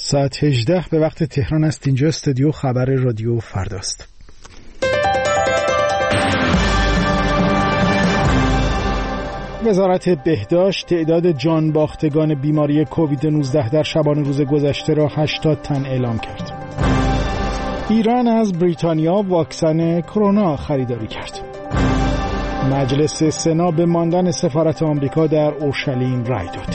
ساعت 18 به وقت تهران است. اینجا استودیو خبر رادیو فرداست. وزارت بهداشت تعداد جان باختگان بیماری کووید 19 در شبانه روز گذشته را 80 تن اعلام کرد. ایران از بریتانیا واکسن کرونا خریداری کرد. مجلس سنا به ماندن سفارت آمریکا در اورشلیم رأی داد.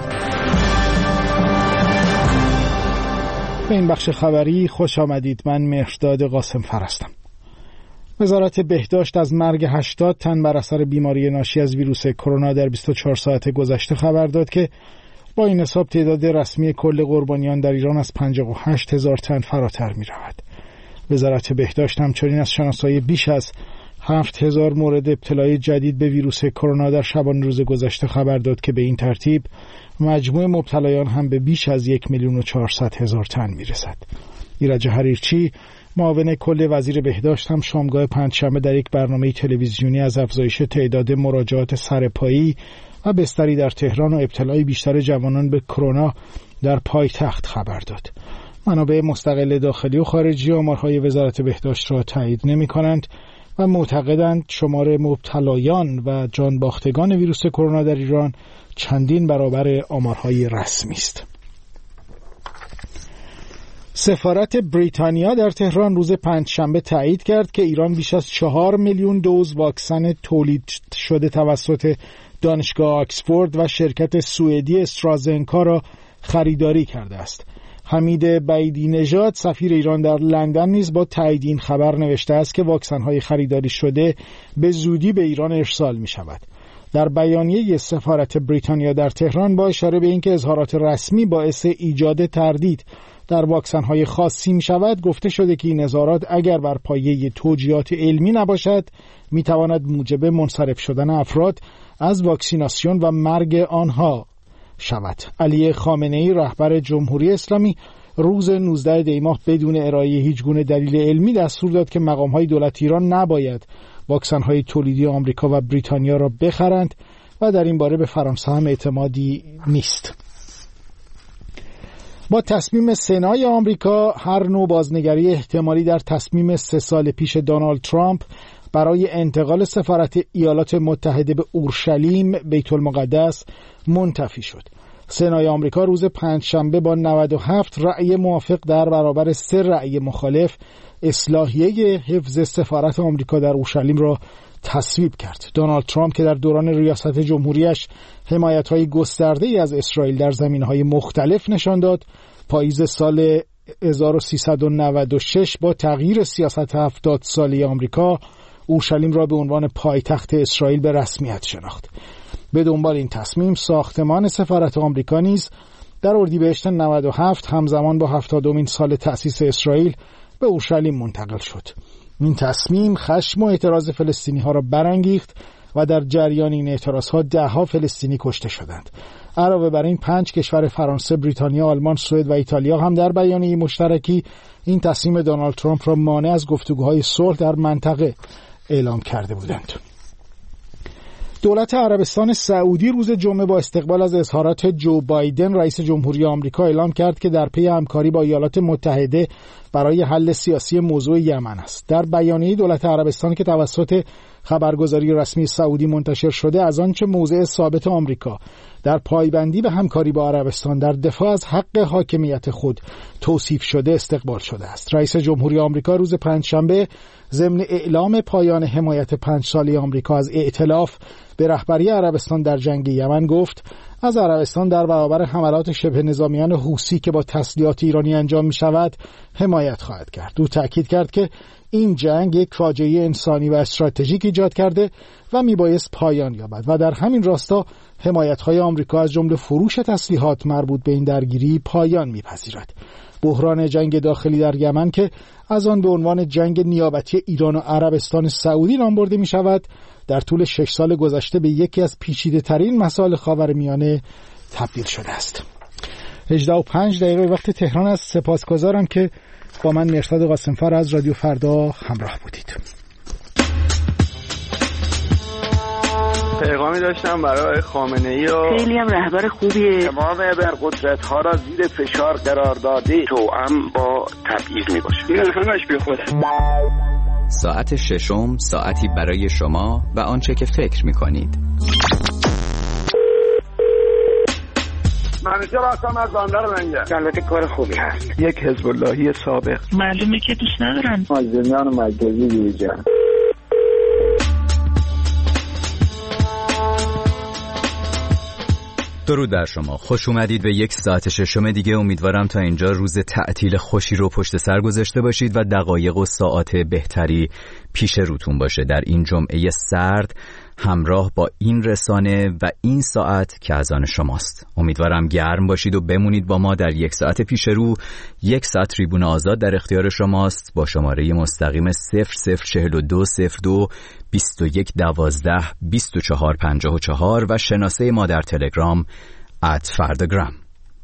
به این بخش خبری خوش آمدید. من مهرداد قاسمفر هستم. وزارت بهداشت از مرگ 80 تن بر اثر بیماری ناشی از ویروس کرونا در 24 ساعت گذشته خبر داد که با این حساب تعداد رسمی کل قربانیان در ایران از 58,000 تن فراتر می رود. وزارت بهداشت همچنین از شناسایی بیش از 7,000 مورد ابتلای جدید به ویروس کرونا در شبانه روز گذشته خبر داد که به این ترتیب مجموع مبتلایان هم به بیش از 1,400,000 تن می رسد. ایرج حریرچی معاون کل وزیر بهداشت هم شامگاه پنجشنبه در یک برنامه تلویزیونی از افزایش تعداد مراجعات سرپایی و بستری در تهران و ابتلای بیشتر جوانان به کرونا در پایتخت خبر داد. منابع مستقل داخلی و خارجی آمارهای وزارت بهداشت را تایید نمی‌کنند و معتقدند شمار مبتلایان و جان باختگان ویروس کرونا در ایران چندین برابر آمارهای رسمی است. سفارت بریتانیا در تهران روز پنجشنبه تایید کرد که ایران بیش از 4 میلیون دوز واکسن تولید شده توسط دانشگاه آکسفورد و شرکت سوئدی استرازنکا را خریداری کرده است. حمید بعیدی نژاد سفیر ایران در لندن نیز با تایید این خبر نوشته است که واکسن‌های خریداری شده به زودی به ایران ارسال می‌شود. در بیانیه سفارت بریتانیا در تهران با اشاره به اینکه اظهارات رسمی باعث ایجاد تردید در واکسن‌های خاصی می‌شود، گفته شده که این اظهارات اگر بر پایه توجیهات علمی نباشد، می‌تواند موجب منصرف شدن افراد از واکسیناسیون و مرگ آنها شود. علی خامنه‌ای رهبر جمهوری اسلامی روز 19 دی ماه بدون ارائه هیچ گونه دلیل علمی دستور داد که مقام‌های دولت ایران نباید واکسن‌های تولیدی آمریکا و بریتانیا را بخرند و در این باره به فرانسه هم اعتمادی نیست. با تصمیم سنای آمریکا هر نوع بازنگری احتمالی در تصمیم 3 سال پیش دونالد ترامپ برای انتقال سفارت ایالات متحده به اورشلیم بیت المقدس منتفی شد. سنای آمریکا روز پنجشنبه با 97 رأی موافق در برابر 3 رأی مخالف اصلاحیه حفظ سفارت آمریکا در اورشلیم را تصویب کرد. دونالد ترامپ که در دوران ریاست جمهوریش حمایت‌های گسترده‌ای از اسرائیل در زمینه‌های مختلف نشان داد، پاییز سال 1396 با تغییر سیاست 70 ساله آمریکا اورشلیم را به عنوان پایتخت اسرائیل به رسمیت شناخت. به دنبال این تصمیم ساختمان سفارت آمریکا نیز در اردیبهشت 97 همزمان با 70مین سال تأسیس اسرائیل به اورشلیم منتقل شد. این تصمیم خشم و اعتراض فلسطینی‌ها را برانگیخت و در جریان این اعتراض‌ها 10 فلسطینی کشته شدند. علاوه بر این 5 کشور فرانسه، بریتانیا، آلمان، سوئد و ایتالیا هم در بیانیه مشترکی این تصمیم دونالد ترامپ را مانع از گفتگوهای صلح در منطقه اعلام کرده بودند. دولت عربستان سعودی روز جمعه با استقبال از اظهارات جو بایدن رئیس جمهوری آمریکا اعلام کرد که در پی همکاری با ایالات متحده برای حل سیاسی موضوع یمن است. در بیانیه دولت عربستان که توسط خبرگزاری رسمی سعودی منتشر شده، از آنچه موضع ثابت آمریکا در پایبندی به همکاری با عربستان در دفاع از حق حاکمیت خود توصیف شده استقبال شده است. رئیس جمهوری آمریکا روز پنجشنبه ضمن اعلام پایان حمایت 5 ساله آمریکا از ائتلاف به رهبری عربستان در جنگ یمن گفت از عربستان در برابر حملات شبه نظامیان حوثی که با تسلیحات ایرانی انجام می شود حمایت خواهد کرد. او تاکید کرد که این جنگ یک فاجعه انسانی و استراتژیک ایجاد کرده و میبایست پایان یابد و در همین راستا حمایت‌های آمریکا از جمله فروش تسلیحات مربوط به این درگیری پایان میپذیرد. بحران جنگ داخلی در یمن که از آن به عنوان جنگ نیابتی ایران و عربستان سعودی نام برده می شود، در طول 6 سال گذشته به یکی از پیچیده‌ترین مسائل خاورمیانه تبدیل شده است. 18:05 وقت تهران است. سپاسگزارم که با من مهرداد قاسمفر از رادیو فردا همراه بودید. پیغامی داشتم برای خامنه‌ای و خیلی هم رهبر خوبیه. تمام ابرقدرت‌ها را زیر فشار قرار داده توأم با تبعیض میباشه. این همش بیخوده. ساعت ششم، ساعتی برای شما و آنچه که فکر می‌کنید. منیجر هستم از بندر منگه. البته کار خوبی هست. یک حزب اللهی سابق. معلومه که دوست ندارن. مازدمیان مرکزی بیرجان. درود بر شما. خوش اومدید به یک ساعت ششم دیگه. امیدوارم تا اینجا روز تعطیل خوشی رو پشت سر گذاشته باشید و دقایق و ساعات بهتری پیش روتون باشه در این جمعه سرد، همراه با این رسانه و این ساعت که از آن شماست. امیدوارم گرم باشید و بمونید با ما در یک ساعت پیش رو. یک ساعت تریبون آزاد در اختیار شماست با شماره مستقیم 004202 2112 2454 و شناسه ما در تلگرام @فرداگرام.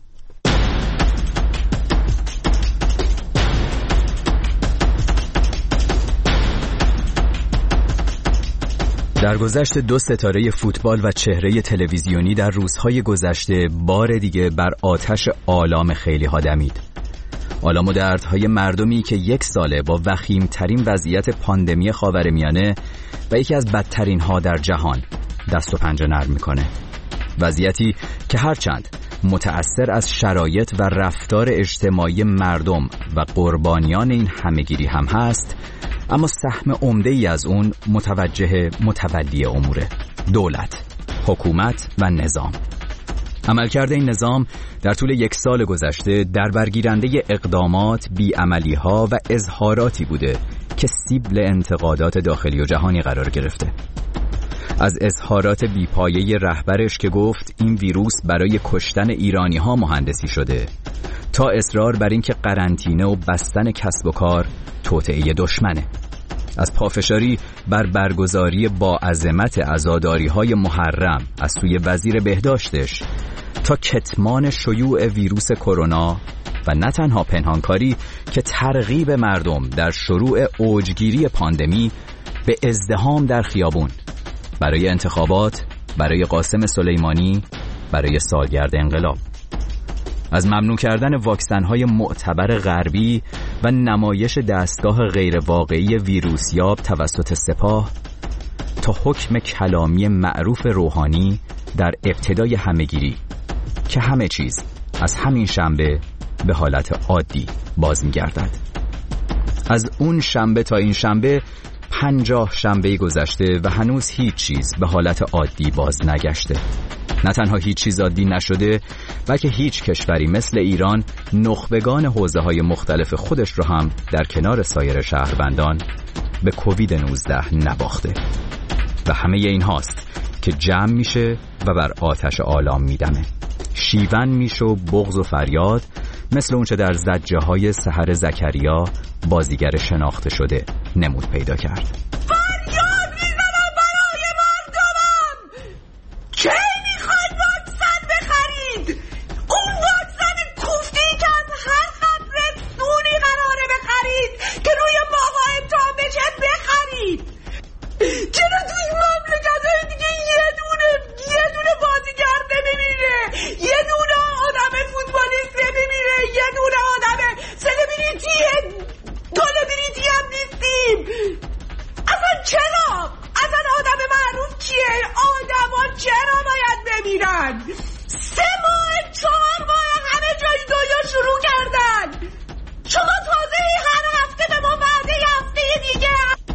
در گذشت 2 ستاره فوتبال و چهره تلویزیونی در روزهای گذشته بار دیگه بر آتش آلام خیلی ها دمید. آلام و دردهای مردمی که 1 ساله با وخیمترین وضعیت پاندمی خاورمیانه و یکی از بدترین ها در جهان دست و پنجه نرم میکنه. وضعیتی که هرچند متأثر از شرایط و رفتار اجتماعی مردم و قربانیان این همهگیری هم هست، اما سهم عمده‌ای از اون متوجه متولی اموره: دولت، حکومت و نظام. عملکرد این نظام در طول 1 سال گذشته در برگیرنده اقدامات، بیعملی‌ها و اظهاراتی بوده که سیبل انتقادات داخلی و جهانی قرار گرفته. از اظهارات بیپایه رهبرش که گفت این ویروس برای کشتن ایرانی‌ها مهندسی شده، تا اصرار بر این که قرنطینه و بستن کسب و کار توطئه دشمنه. از پافشاری بر برگزاری با عظمت عزاداری‌های محرم از سوی وزیر بهداشتش تا کتمان شیوع ویروس کرونا و نه تنها پنهانکاری که ترغیب مردم در شروع اوجگیری پاندمی به ازدحام در خیابون برای انتخابات، برای قاسم سلیمانی، برای سالگرد انقلاب. از ممنوع کردن واکسن‌های معتبر غربی و نمایش دستگاه غیرواقعی ویروسیاب توسط سپاه تا حکم کلامی معروف روحانی در ابتدای همهگیری که همه چیز از همین شنبه به حالت عادی باز می‌گردد. از اون شنبه تا این شنبه 50 شنبه گذشته و هنوز هیچ چیز به حالت عادی باز نگشته. نه تنها هیچ چیز عادی نشده، بلکه هیچ کشوری مثل ایران نخبگان حوزه‌های مختلف خودش رو هم در کنار سایر شهروندان به کووید 19 نباخته. و همه این هاست که جمع میشه و بر آتش آلام میدمه. شیون میشه و بغض و فریاد مثل اونچه در زجه‌های سحر زکریا بازیگر شناخته شده نمود پیدا کرد. فریاد میزنم برای مردمم! کی میخواید واکسن بخرید؟ اون واکسن کوفتی که از هر قطره سونی قراره بخرید که روی ماها امتحان بشه بخرید. چرا تو این مملکت‌های دیگه یه دونه بازیگر نمیمیره، یه دونه آدم فوتبالیست نمیمیره، یه دونه آدم سلبریتی هم نیستیم؟ اصلا چرا؟ اصلا آدم معروف کیه؟ آدما چرا باید بمیرن؟ 3 ماه 4 ماه همه جای دنیا شروع کردن. شما تازه هر هفته به ما وعده هفته دیگه.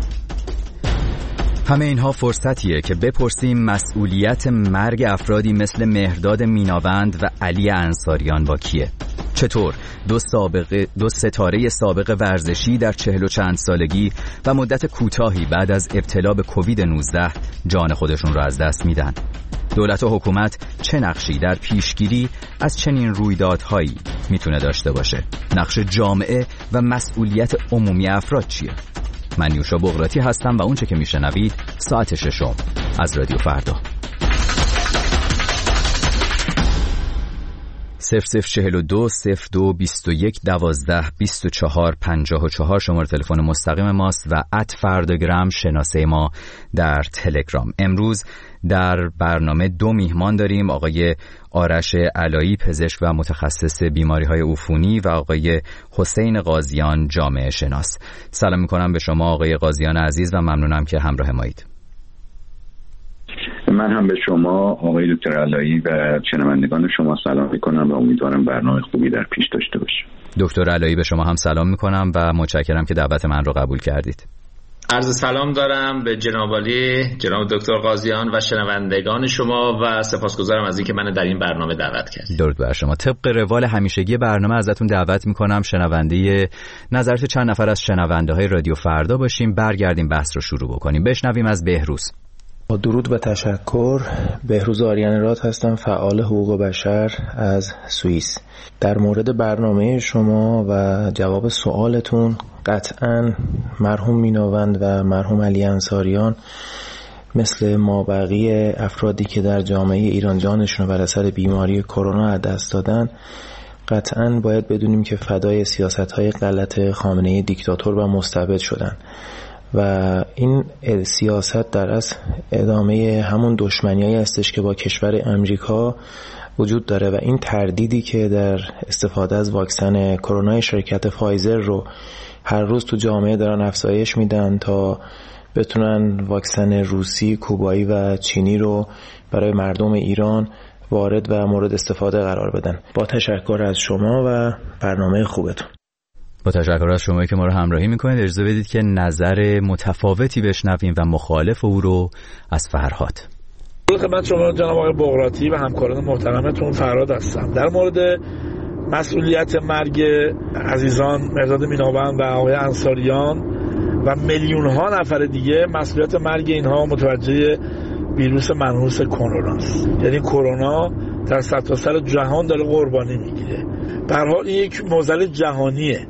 همه اینها فرصتیه که بپرسیم مسئولیت مرگ افرادی مثل مهرداد میناوند و علی انصاریان با کیه؟ چطور 2 ستاره سابق ورزشی در 40 و چند سالگی و مدت کوتاهی بعد از ابتلا به کووید 19 جان خودشون را از دست میدن؟ دولت و حکومت چه نقشی در پیشگیری از چنین رویدادهایی میتونه داشته باشه؟ نقش جامعه و مسئولیت عمومی افراد چیه؟ من یوشا بغراتی هستم و اونچه که میشنوید ساعت ششم از رادیو فردا. 0042 02 21 12 24 54 شماره تلفن مستقیم ماست و @فرداگرام شناسه ما در تلگرام. امروز در برنامه 2 میهمان داریم، آقای آرش علایی پزشک و متخصص بیماری‌های عفونی و آقای حسین قاضیان جامعه شناس. سلام می‌کنم به شما آقای قاضیان عزیز و ممنونم که همراه مایید. من هم به شما آقای دکتر علایی و شنوندگان شما سلام میکنم و امیدوارم برنامه خوبی در پیش داشته باشیم. دکتر علایی به شما هم سلام میکنم و متشکرم که دعوت من رو قبول کردید. عرض سلام دارم به جناب عالی، جناب دکتر قاضیان و شنوندگان شما و سپاسگزارم از اینکه من در این برنامه دعوت کردید. درود بر شما. طبق روال همیشگی برنامه ازتون دعوت میکنم شنونده نظرات چند نفر از شنونده های رادیو فردا باشیم، برگردیم بحث رو شروع بکنیم. بشنویم از بهروز. با درود و تشکر. بهروز آریان راد هستم، فعال حقوق بشر از سوئیس. در مورد برنامه شما و جواب سوالتون، قطعاً مرحوم میناوند و مرحوم علی انصاریان مثل ما بقیه افرادی که در جامعه ایران جانشون بر اثر بیماری کرونا از دست دادن، قطعاً باید بدونیم که فدای سیاست‌های غلط خامنه‌ای دیکتاتور و مستبد شدن و این سیاست در اصل ادامه همون دشمنیایی هستش که با کشور امریکا وجود داره و این تردیدی که در استفاده از واکسن کرونا شرکت فایزر رو هر روز تو جامعه دارن افزایش میدن تا بتونن واکسن روسی، کوبایی و چینی رو برای مردم ایران وارد و مورد استفاده قرار بدن. با تشکر از شما و برنامه خوبتون. با تشکر از شما که ما رو همراهی میکنید. اجازه بدید که نظر متفاوتی بشنویم و مخالف او رو از فرهاد. خدمت شما جناب آقای بغراتی و همکاران محترمتون فرهاد هستم. در مورد مسئولیت مرگ عزیزان مرداد میناوند و آقای انصاریان و میلیون ها نفر دیگه، مسئولیت مرگ اینها متوجه ویروس منحوس کرونا است. یعنی کرونا در سرتاسر جهان داره قربانی میگیره. به هر حال این یک معضل جهانیه.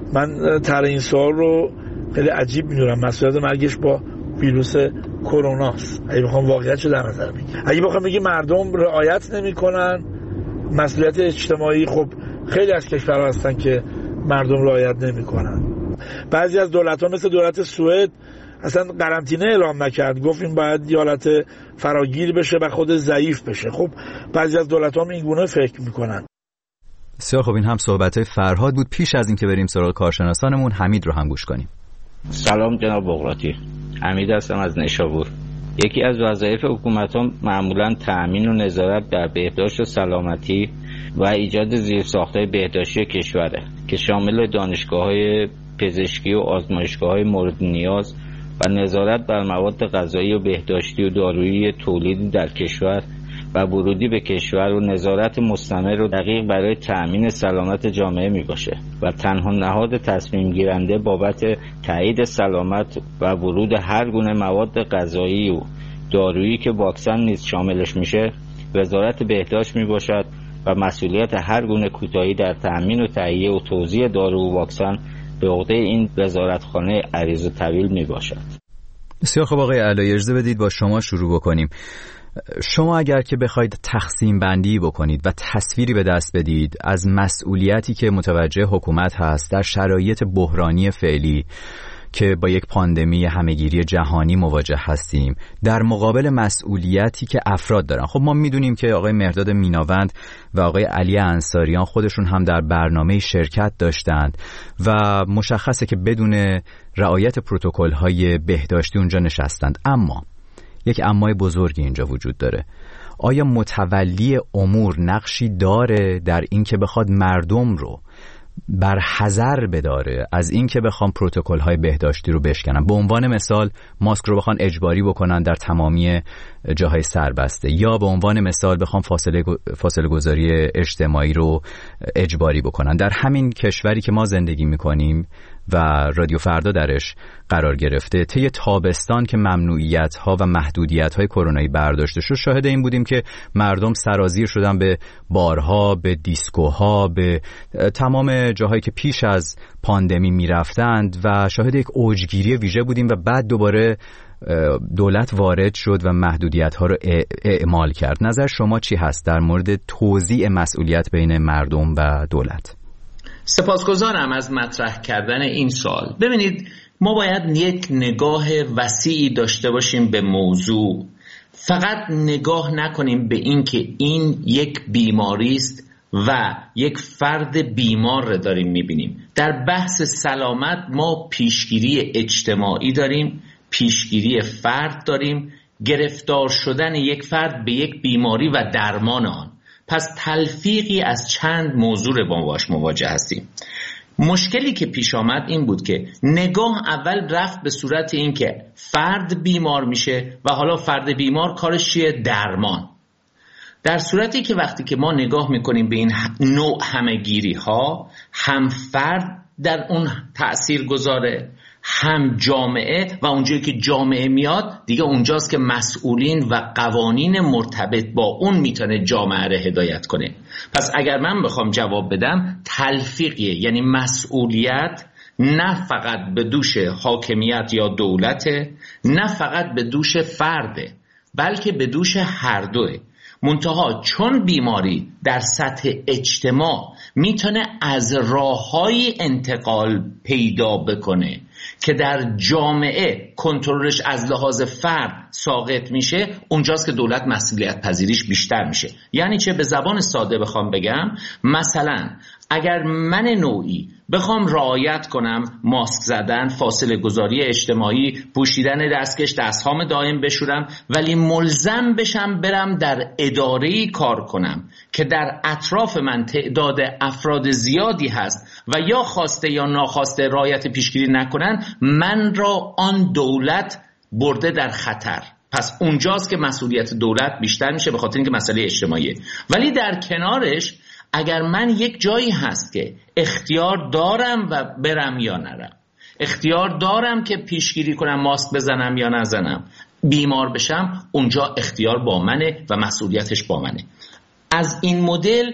من طرح این سوال رو خیلی عجیب میدونم. مسئولیت مرگش با ویروس کرونا است. اگه بخوام واقعیتشو در نظر بگیرم، اگه بخوام بگیم مردم رعایت نمیکنن مسئولیت اجتماعی، خب خیلی از کشورها هستن که مردم رعایت نمیکنن. بعضی از دولت‌ها مثل دولت سوئد اصلا قرنطینه اعلام نکرد، گفت این باید یه حالت فراگیر بشه و خود ضعیف بشه. خب بعضی از دولت‌ها این گونه فکر میکنن. بسیار خب، این هم صحبت‌های فرهاد بود. پیش از اینکه بریم سراغ کارشناسانمون، حمید رو هم گوش کنیم. سلام جناب بغراتی، حمید هستم از نیشابور. یکی از وظایف حکومت‌ها معمولاً تأمین و نظارت در بهداشت و سلامتی و ایجاد زیرساخت‌های بهداشتی کشوره که شامل دانشگاه‌های پزشکی و آزمایشگاه‌های مورد نیاز و نظارت بر مواد غذایی و بهداشتی و دارویی تولیدی در کشور و ورودی به کشور و نظارت مستمر و دقیق برای تأمین سلامت جامعه می باشه و تنها نهاد تصمیم گیرنده بابت تایید سلامت و ورود هر گونه مواد غذایی و دارویی که واکسن نیز شاملش میشه وزارت بهداشت می باشد و مسئولیت هر گونه کوتاهی در تأمین و تهیه و توزیع دارو و واکسن به عهده این وزارتخانه عریض و طویل می باشد. بسیار خب آقای علایی، اجازه بدید با شما شروع بکنیم. شما اگر که بخواید تقسیم بندی بکنید و تصویری به دست بدید از مسئولیتی که متوجه حکومت هست در شرایط بحرانی فعلی که با یک پاندمی همهگیری جهانی مواجه هستیم، در مقابل مسئولیتی که افراد دارن. خب ما میدونیم که آقای مرداد میناوند و آقای علی انصاریان خودشون هم در برنامه شرکت داشتند و مشخصه که بدون رعایت پروتکل‌های بهداشتی اونجا نشستند. اما یک امای بزرگی اینجا وجود داره. آیا متولی امور نقشی داره در این که بخواد مردم رو بر حذر بداره از این که بخوام پروتکل‌های بهداشتی رو بشکنن؟ به عنوان مثال ماسک رو بخوان اجباری بکنن در تمامی جاهای سربسته، یا به عنوان مثال بخوام فاصله گذاری اجتماعی رو اجباری بکنن. در همین کشوری که ما زندگی میکنیم و رادیو فردا درش قرار گرفته، طی تابستان که ممنوعیت‌ها و محدودیت‌های کرونایی برداشته شد، شاهد این بودیم که مردم سرازیر شدن به بارها، به دیسکوها، به تمام جاهایی که پیش از پاندمی میرفتند و شاهد یک اوجگیری ویژه بودیم و بعد دوباره دولت وارد شد و محدودیت‌ها رو اعمال کرد. نظر شما چی هست در مورد توزیع مسئولیت بین مردم و دولت؟ سپاسگزارم از مطرح کردن این سوال. ببینید، ما باید یک نگاه وسیعی داشته باشیم به موضوع. فقط نگاه نکنیم به این که این یک بیماری است و یک فرد بیمار رو داریم میبینیم. در بحث سلامت ما پیشگیری اجتماعی داریم، پیشگیری فرد داریم، گرفتار شدن یک فرد به یک بیماری و درمان آن. پس تلفیقی از چند موضوع با باش مواجه هستیم. مشکلی که پیش آمد این بود که نگاه اول رفت به صورت این که فرد بیمار میشه و حالا فرد بیمار کارش چیه؟ درمان. در صورتی که وقتی که ما نگاه میکنیم به این نوع همه‌گیری ها، هم فرد در اون تأثیر گذاره، هم جامعه، و اونجایی که جامعه میاد دیگه اونجاست که مسئولین و قوانین مرتبط با اون میتونه جامعه رو هدایت کنه. پس اگر من بخوام جواب بدم، تلفیقیه، یعنی مسئولیت نه فقط به دوش حاکمیت یا دولته، نه فقط به دوش فرده، بلکه به دوش هر دوه. منتها چون بیماری در سطح اجتماع میتونه از راههای انتقال پیدا بکنه که در جامعه کنترلش از لحاظ فرد ساقط میشه، اونجاست که دولت مسئولیت پذیریش بیشتر میشه. یعنی چه؟ به زبان ساده بخوام بگم، مثلا اگر من نوعی بخوام رعایت کنم ماسک زدن، فاصله گذاری اجتماعی، پوشیدن دستکش، دستهام دائم بشورم، ولی ملزم بشم برم در اداره‌ای کار کنم که در اطراف من تعداد افراد زیادی هست و یا خواسته یا ناخواسته رعایت پیشگیری نکنن، من را آن دولت برده در خطر. پس اونجاست که مسئولیت دولت بیشتر میشه، به خاطر اینکه مسئله اجتماعیه. ولی در کنارش اگر من یک جایی هست که اختیار دارم و برم یا نرم، اختیار دارم که پیشگیری کنم، ماسک بزنم یا نزنم، بیمار بشم، اونجا اختیار با منه و مسئولیتش با منه. از این مدل،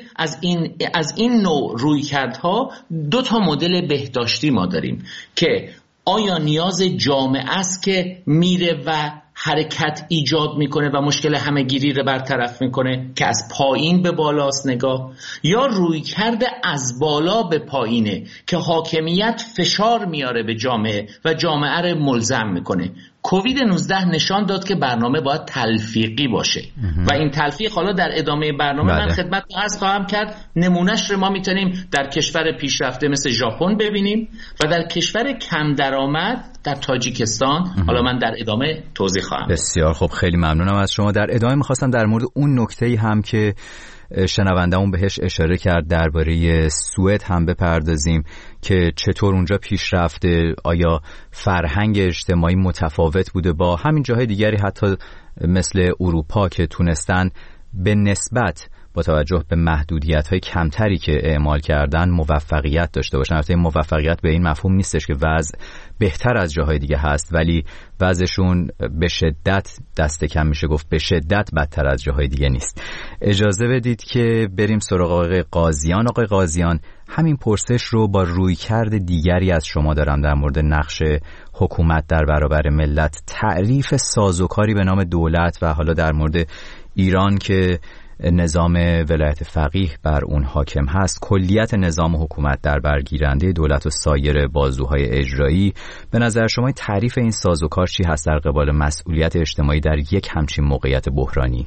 از این نوع رویکردها دو تا مدل بهداشتی ما داریم که آیا نیاز جامعه است که میره و حرکت ایجاد میکنه و مشکل همه‌گیری رو برطرف میکنه که از پایین به بالاست نگاه، یا رویکرد از بالا به پایینه که حاکمیت فشار میاره به جامعه و جامعه رو ملزم میکنه. کووید 19 نشان داد که برنامه باید تلفیقی باشه و این تلفیق حالا در ادامه برنامه من خدمت عرض خواهم کرد. نمونهش رو ما میتونیم در کشور پیشرفته مثل ژاپن ببینیم و در کشور کم درآمد در تاجیکستان. حالا من در ادامه توضیح خواهم. بسیار خب، خیلی ممنونم از شما. در ادامه میخواستم در مورد اون نکته‌ای هم که شنونده‌مون بهش اشاره کرد درباره سوئد هم بپردازیم که چطور اونجا پیش رفته، آیا فرهنگ اجتماعی متفاوت بوده با همین جاهای دیگری حتی مثل اروپا که تونستن به نسبت با توجه به محدودیت‌های کمتری که اعمال کردن موفقیت داشته باشن. البته این موفقیت به این مفهوم نیستش که وضع بهتر از جاهای دیگه هست، ولی وضعشون به شدت دست کم میشه گفت به شدت بدتر از جاهای دیگه نیست. اجازه بدید که بریم سراغ آقای قاضیان. آقای قاضیان، همین پرسش رو با رویکرد دیگری از شما دارم در مورد نقش حکومت در برابر ملت. تعریف سازوکاری به نام دولت و حالا در مورد ایران که نظام ولایت فقیه بر اون حاکم هست، کلیت نظام حکومت در برگیرنده دولت و سایر بازوهای اجرایی، به نظر شما تعریف این سازوکار چی هست در قبال مسئولیت اجتماعی در یک همچین موقعیت بحرانی؟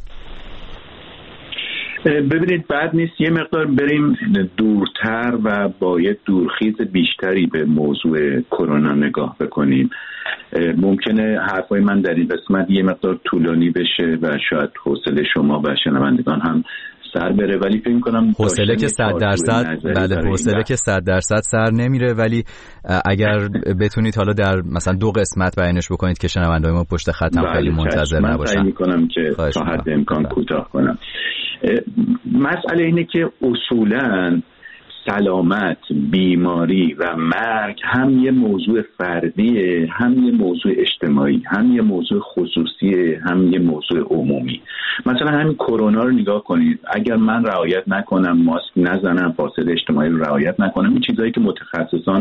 ببینید، بعد نیست یه مقدار بریم دورتر و با یک دورخیز بیشتری به موضوع کرونا نگاه بکنیم. ممکنه حرفای من در این قسمت یه مقدار طولانی بشه و شاید حوصله شما و شنوندگان هم سر بره، ولی فکر می‌کنم حوصله که 100%، بله، حوصله که 100% سر نمیره، ولی اگر بتونید حالا در مثلا 2 قسمت بیانش بکنید که شنونده‌های ما پشت خطم خیلی منتظر نباشن. من سعی می‌کنم که تا حد امکان کوتاه کنم. مسئله اینه که اصولاً سلامت، بیماری و مرگ هم یه موضوع فردیه، هم یه موضوع اجتماعی، هم یه موضوع خصوصیه، هم یه موضوع عمومی. مثلا همین کرونا رو نگاه کنید، اگر من رعایت نکنم، ماسک نزنم، فاصله اجتماعی رو رعایت نکنم، این چیزایی که متخصصان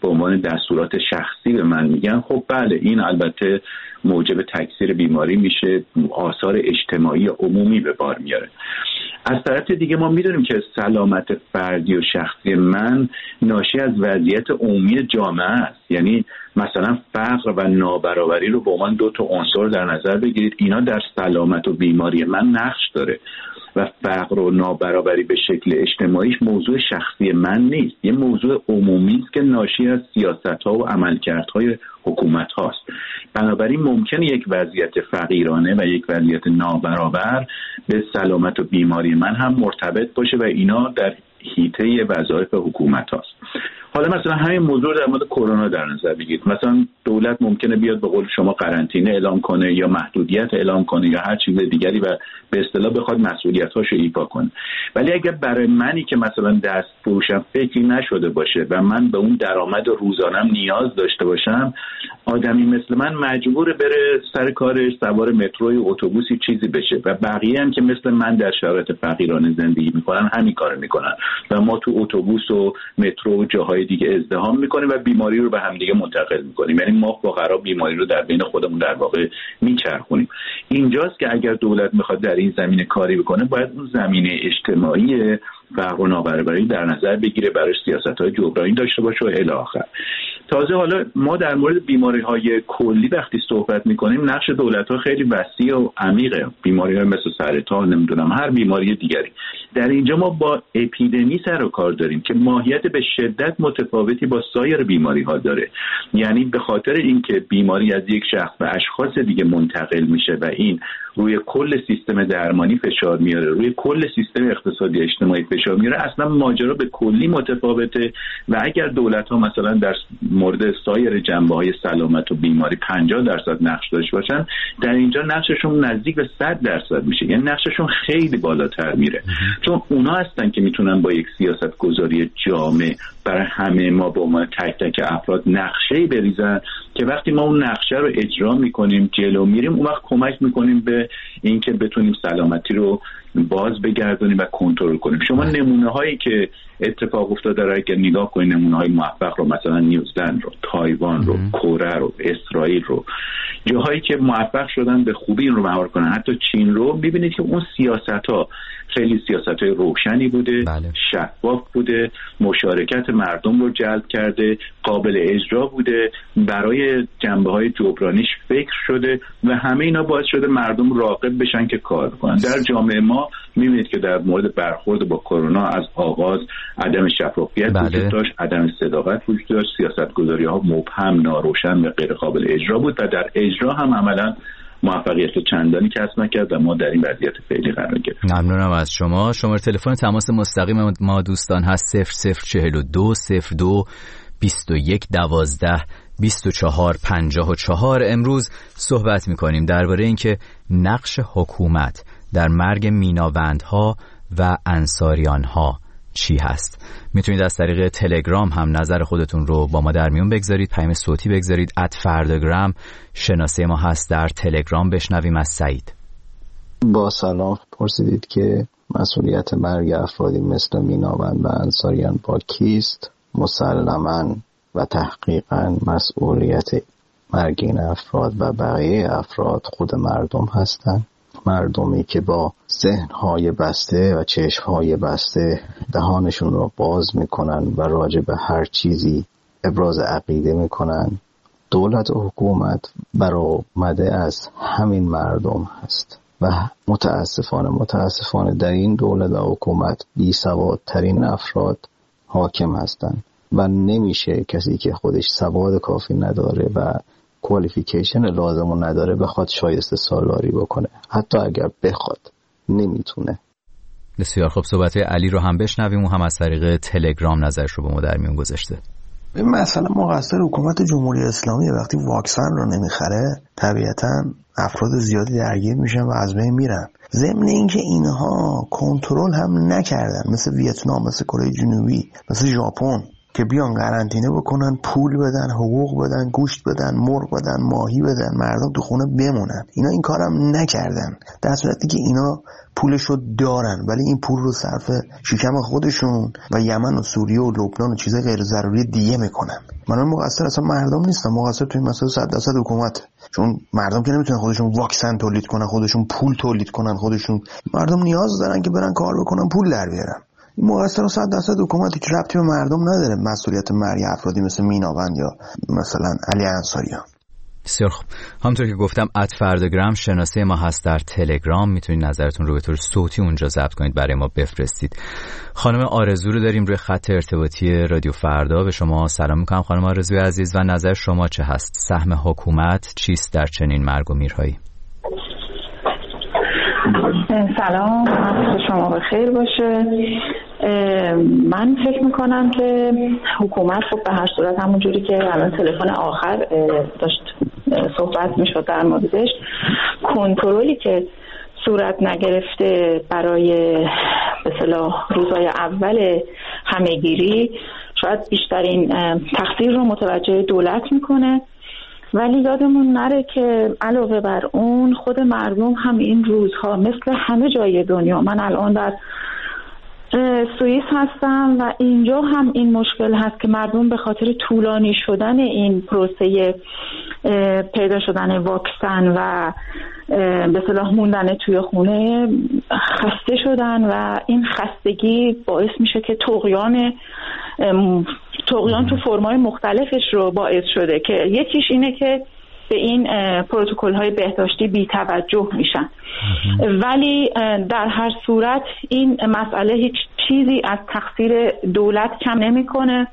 به عنوان دستورات شخصی به من میگن، خب بله این البته موجب تکثیر بیماری میشه، آثار اجتماعی عمومی به بار میاره. از طرف دیگه ما میدونیم که سلامت فردی و شخصی من ناشی از وضعیت عمومی جامعه است. یعنی مثلا فقر و نابرابری رو به عنوان 2 عنصر در نظر بگیرید، اینا در سلامت و بیماری من نقش داره و فقر و نابرابری به شکل اجتماعیش موضوع شخصی من نیست، یه موضوع عمومی است که ناشی از سیاست‌ها و عملکردهای حکومت هاست. بنابراین ممکنه یک وضعیت فقیرانه و یک وضعیت نابرابر به سلامت و بیماری من هم مرتبط باشه و اینا در حیطه وظایف حکومت هاست. حالا مثلا همین موضوع در مورد کرونا در نظر بگیرید، مثلا دولت ممکنه بیاد به قول شما قرنطینه اعلام کنه یا محدودیت اعلام کنه یا هر چیز دیگری و به اصطلاح بخواد مسئولیت‌هاشو ایفا کنه. ولی اگر برای منی که مثلا دست فروشم فکری نشده باشه و من به اون درآمد روزانم نیاز داشته باشم، آدمی مثل من مجبور بره سر کارش، سوار متروی اتوبوسی چیزی بشه و بقیه هم که مثل من در شرایط فقیرانه زندگی میکنن همین کارو میکنن و ما تو اتوبوس و مترو و جاهای دیگه ازدحام میکنیم و بیماری رو به هم دیگه منتقل میکنیم. یعنی ما فقرا بیماری رو در بین خودمون در واقع میچرخونیم. اینجاست که اگر دولت میخواد در این زمینه کاری بکنه، باید اون زمینه اجتماعی فقر و نابرابری در نظر بگیره، برای سیاست‌های جبرانی داشته باشه و الی آخر. تازه حالا ما در مورد بیماری‌های کلی وقتی صحبت می‌کنیم، نقش دولت‌ها خیلی وسیع و عمیقه. بیماری‌های مثل سرطان، نمیدونم هر بیماری دیگری. در اینجا ما با اپیدمی سر و کار داریم که ماهیت به شدت متفاوتی با سایر بیماری‌ها داره. یعنی به خاطر اینکه بیماری از یک شخص به اشخاص دیگه منتقل میشه و این روی کل سیستم درمانی فشار میاره، روی کل سیستم اقتصادی اجتماعی فشار میاره، اصلا ماجرا به کلی متفاوته. و اگر دولت‌ها مثلا در مورد سایر جنبه‌های سلامت و بیماری 50% نقش داشته باشن، در اینجا نقششون نزدیک به 100% میشه. یعنی نقششون خیلی بالاتر میره، چون اونا هستن که میتونن با یک سیاست گذاری جامع برای همه ما به عنوان تک تک افراد نقشه‌ای بریزن که وقتی ما اون نقشه رو اجرا میکنیم، جلو میریم، اون وقت کمک میکنیم به اینکه بتونیم سلامتی رو باز بگردونیم و کنترل کنیم. شما نمونه هایی که اتفاق افتاده رو اگر نگاه کنید، نمونه های موفق رو، مثلا نیوزلند رو، تایوان رو، کره رو، اسرائیل رو، جاهایی که موفق شدن به خوبی این رو مهار کنن، حتی چین رو، ببینید که اون سیاست ها خیلی سیاست‌های روشنی بوده، شفاف بوده، مشارکت مردم رو جلب کرده، قابل اجرا بوده، برای جنبه‌های جبرانیش فکر شده و همه اینا باعث شده مردم راغب بشن که کار کنن. در جامعه ما می‌بینید که در مورد برخورد با کرونا از آغاز عدم شفافیت وجود داشت، عدم صداقت وجود داشت، سیاست‌گذاری‌ها مبهم، ناروشن و غیر قابل اجرا بود و در اجرا هم عملاً موفقیت چندانی کسب نکرد و ما در این وضعیت فعلی قرار گرفتیم. ممنونم از شما. شماره تلفن تماس مستقیم ما دوستان هست 0042 02 21 12 24 54. امروز صحبت می‌کنیم درباره اینکه نقش حکومت در مرگ میناوندها و انصاریانها چی هست. میتونید از طریق تلگرام هم نظر خودتون رو با ما در میون بگذارید، پیام صوتی بگذارید. @فرداگرام شناسه ما هست در تلگرام. بشنویم از سعید. با سلام، پرسیدید که مسئولیت مرگ افرادی مثل میناوند و انصاریان با کیست؟ مسلماً و تحقیقاً مسئولیت مرگ این افراد و بقیه افراد خود مردم هستند. مردمی که با ذهن‌های بسته و چشم‌های بسته دهانشون رو باز میکنن و راجع به هر چیزی ابراز عقیده میکنن. دولت و حکومت برآمده از همین مردم هست و متاسفانه در این دولت و حکومت بی‌سوادترین افراد حاکم هستند و نمیشه کسی که خودش سواد کافی نداره و کوالیفیکیشن لازمو نداره بخواد شایسته سالاری بکنه. حتی اگر بخواد نمیتونه. بسیار خوب، صحبت علی رو هم بشنویم و هم از طریق تلگرام نظرش رو با ما در میون گذاشته. مثلا مقصر حکومت جمهوری اسلامی وقتی واکسن رو نمیخره، طبیعتا افراد زیادی درگیر میشن و از بین میرن. ضمن اینکه اینها کنترل هم نکردن، مثل ویتنام، مثل کره جنوبی، مثل ژاپن، که بیان قرنطینه بکنن، پول بدن، حقوق بدن، گوشت بدن، مرغ بدن، ماهی بدن، مردم تو خونه بمونن. اینا این کارم نکردن، در صورتی که اینا پولشو دارن ولی این پول رو صرف شکم خودشون و یمن و سوریه و لبنان و چیزای غیر ضروری دیگه میکنن. من مقصر اصلا مردم نیستم، مقصر توی مسئله 100% حکومت، چون مردم که نمیتونن خودشون واکسن تولید کنن، خودشون پول تولید کنن، مردم نیاز دارن که برن کار بکنن، پول در بیارن. این مقصر 100% حکومتی که ربطی به مردم نداره. مسئولیت مرگ افرادی مثل میناوند یا مثلا علی انصاریان. بسیار خوب. همونطور که گفتم @فرداگرام شناسه ما هست در تلگرام، میتونید نظرتون رو به طور صوتی اونجا ضبط کنید، برای ما بفرستید. خانم آرزو رو داریم روی خط ارتباطی رادیو فردا. به شما سلام میکنم خانم آرزوی عزیز و نظر شما چه هست؟ سهم حکومت چیست در چنین مرگ و میرهایی؟ سلام، وقت شما بخیر باشه. من فکر میکنم که حکومت خب به هر صورت همون جوری که الان تلفن آخر داشت صحبت میشد در موردش، کنترلی که صورت نگرفته برای به اصطلاح روزهای اول همه‌گیری شاید بیشترین تقصیر رو متوجه دولت میکنه، ولی یادمون نره که علاوه بر اون خود مردم هم این روزها مثل همه جای دنیا، من الان در سوئیس هستم و اینجا هم این مشکل هست که مردم به خاطر طولانی شدن این پروسه پیدا شدن واکسن و به اصطلاح موندن توی خونه خسته شدن و این خستگی باعث میشه که طغیان تو فرم‌های مختلفش رو باعث شده که یکیش اینه که به این پروتکل‌های بهداشتی بی توجه میشن. ولی در هر صورت این مسئله هیچ چیزی از تقصیر دولت کم نمی‌کنه.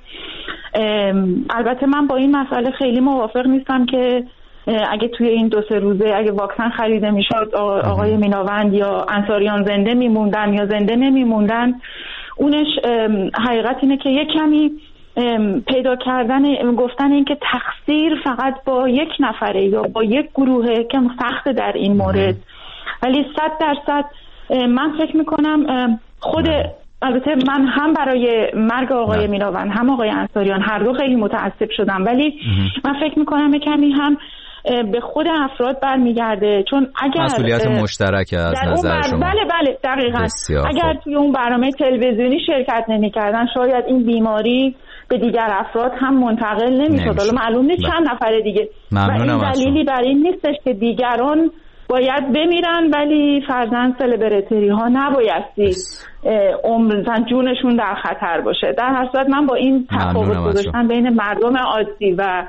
البته من با این مسئله خیلی موافق نیستم که اگه توی این 2-3 روزه اگه واکسن خریده میشد آقای میناوند یا انصاریان زنده میموندن یا زنده نمیموندن، اونش حقیقت اینه که یک کمی پیدا کردن گفتن این که تقصیر فقط با یک نفره یا با یک گروهه که سخت در این مورد، ولی 100% من فکر میکنم خود، البته من هم برای مرگ آقای میناوند هم آقای انصاریان هر دو خیلی متاسف شدم، ولی من فکر میکنم کمی هم به خود افراد برمیگرده، چون اگر مسئولیت مشترک از نظر شما. بله دقیقاً. اگر توی اون برنامه تلویزیونی شرکت نمی‌کردن شاید این بیماری به دیگر افراد هم منتقل نمی‌شد. حالا معلوم نیست چند نفر دیگه. و این دلیلی بر این نیستش که دیگران باید بمیرن ولی فرضاً سلبریتی ها نبایستی عمرن جونشون در خطر باشه. در هر صورت من با این تفاوت گذاشتن بین مردم عادی و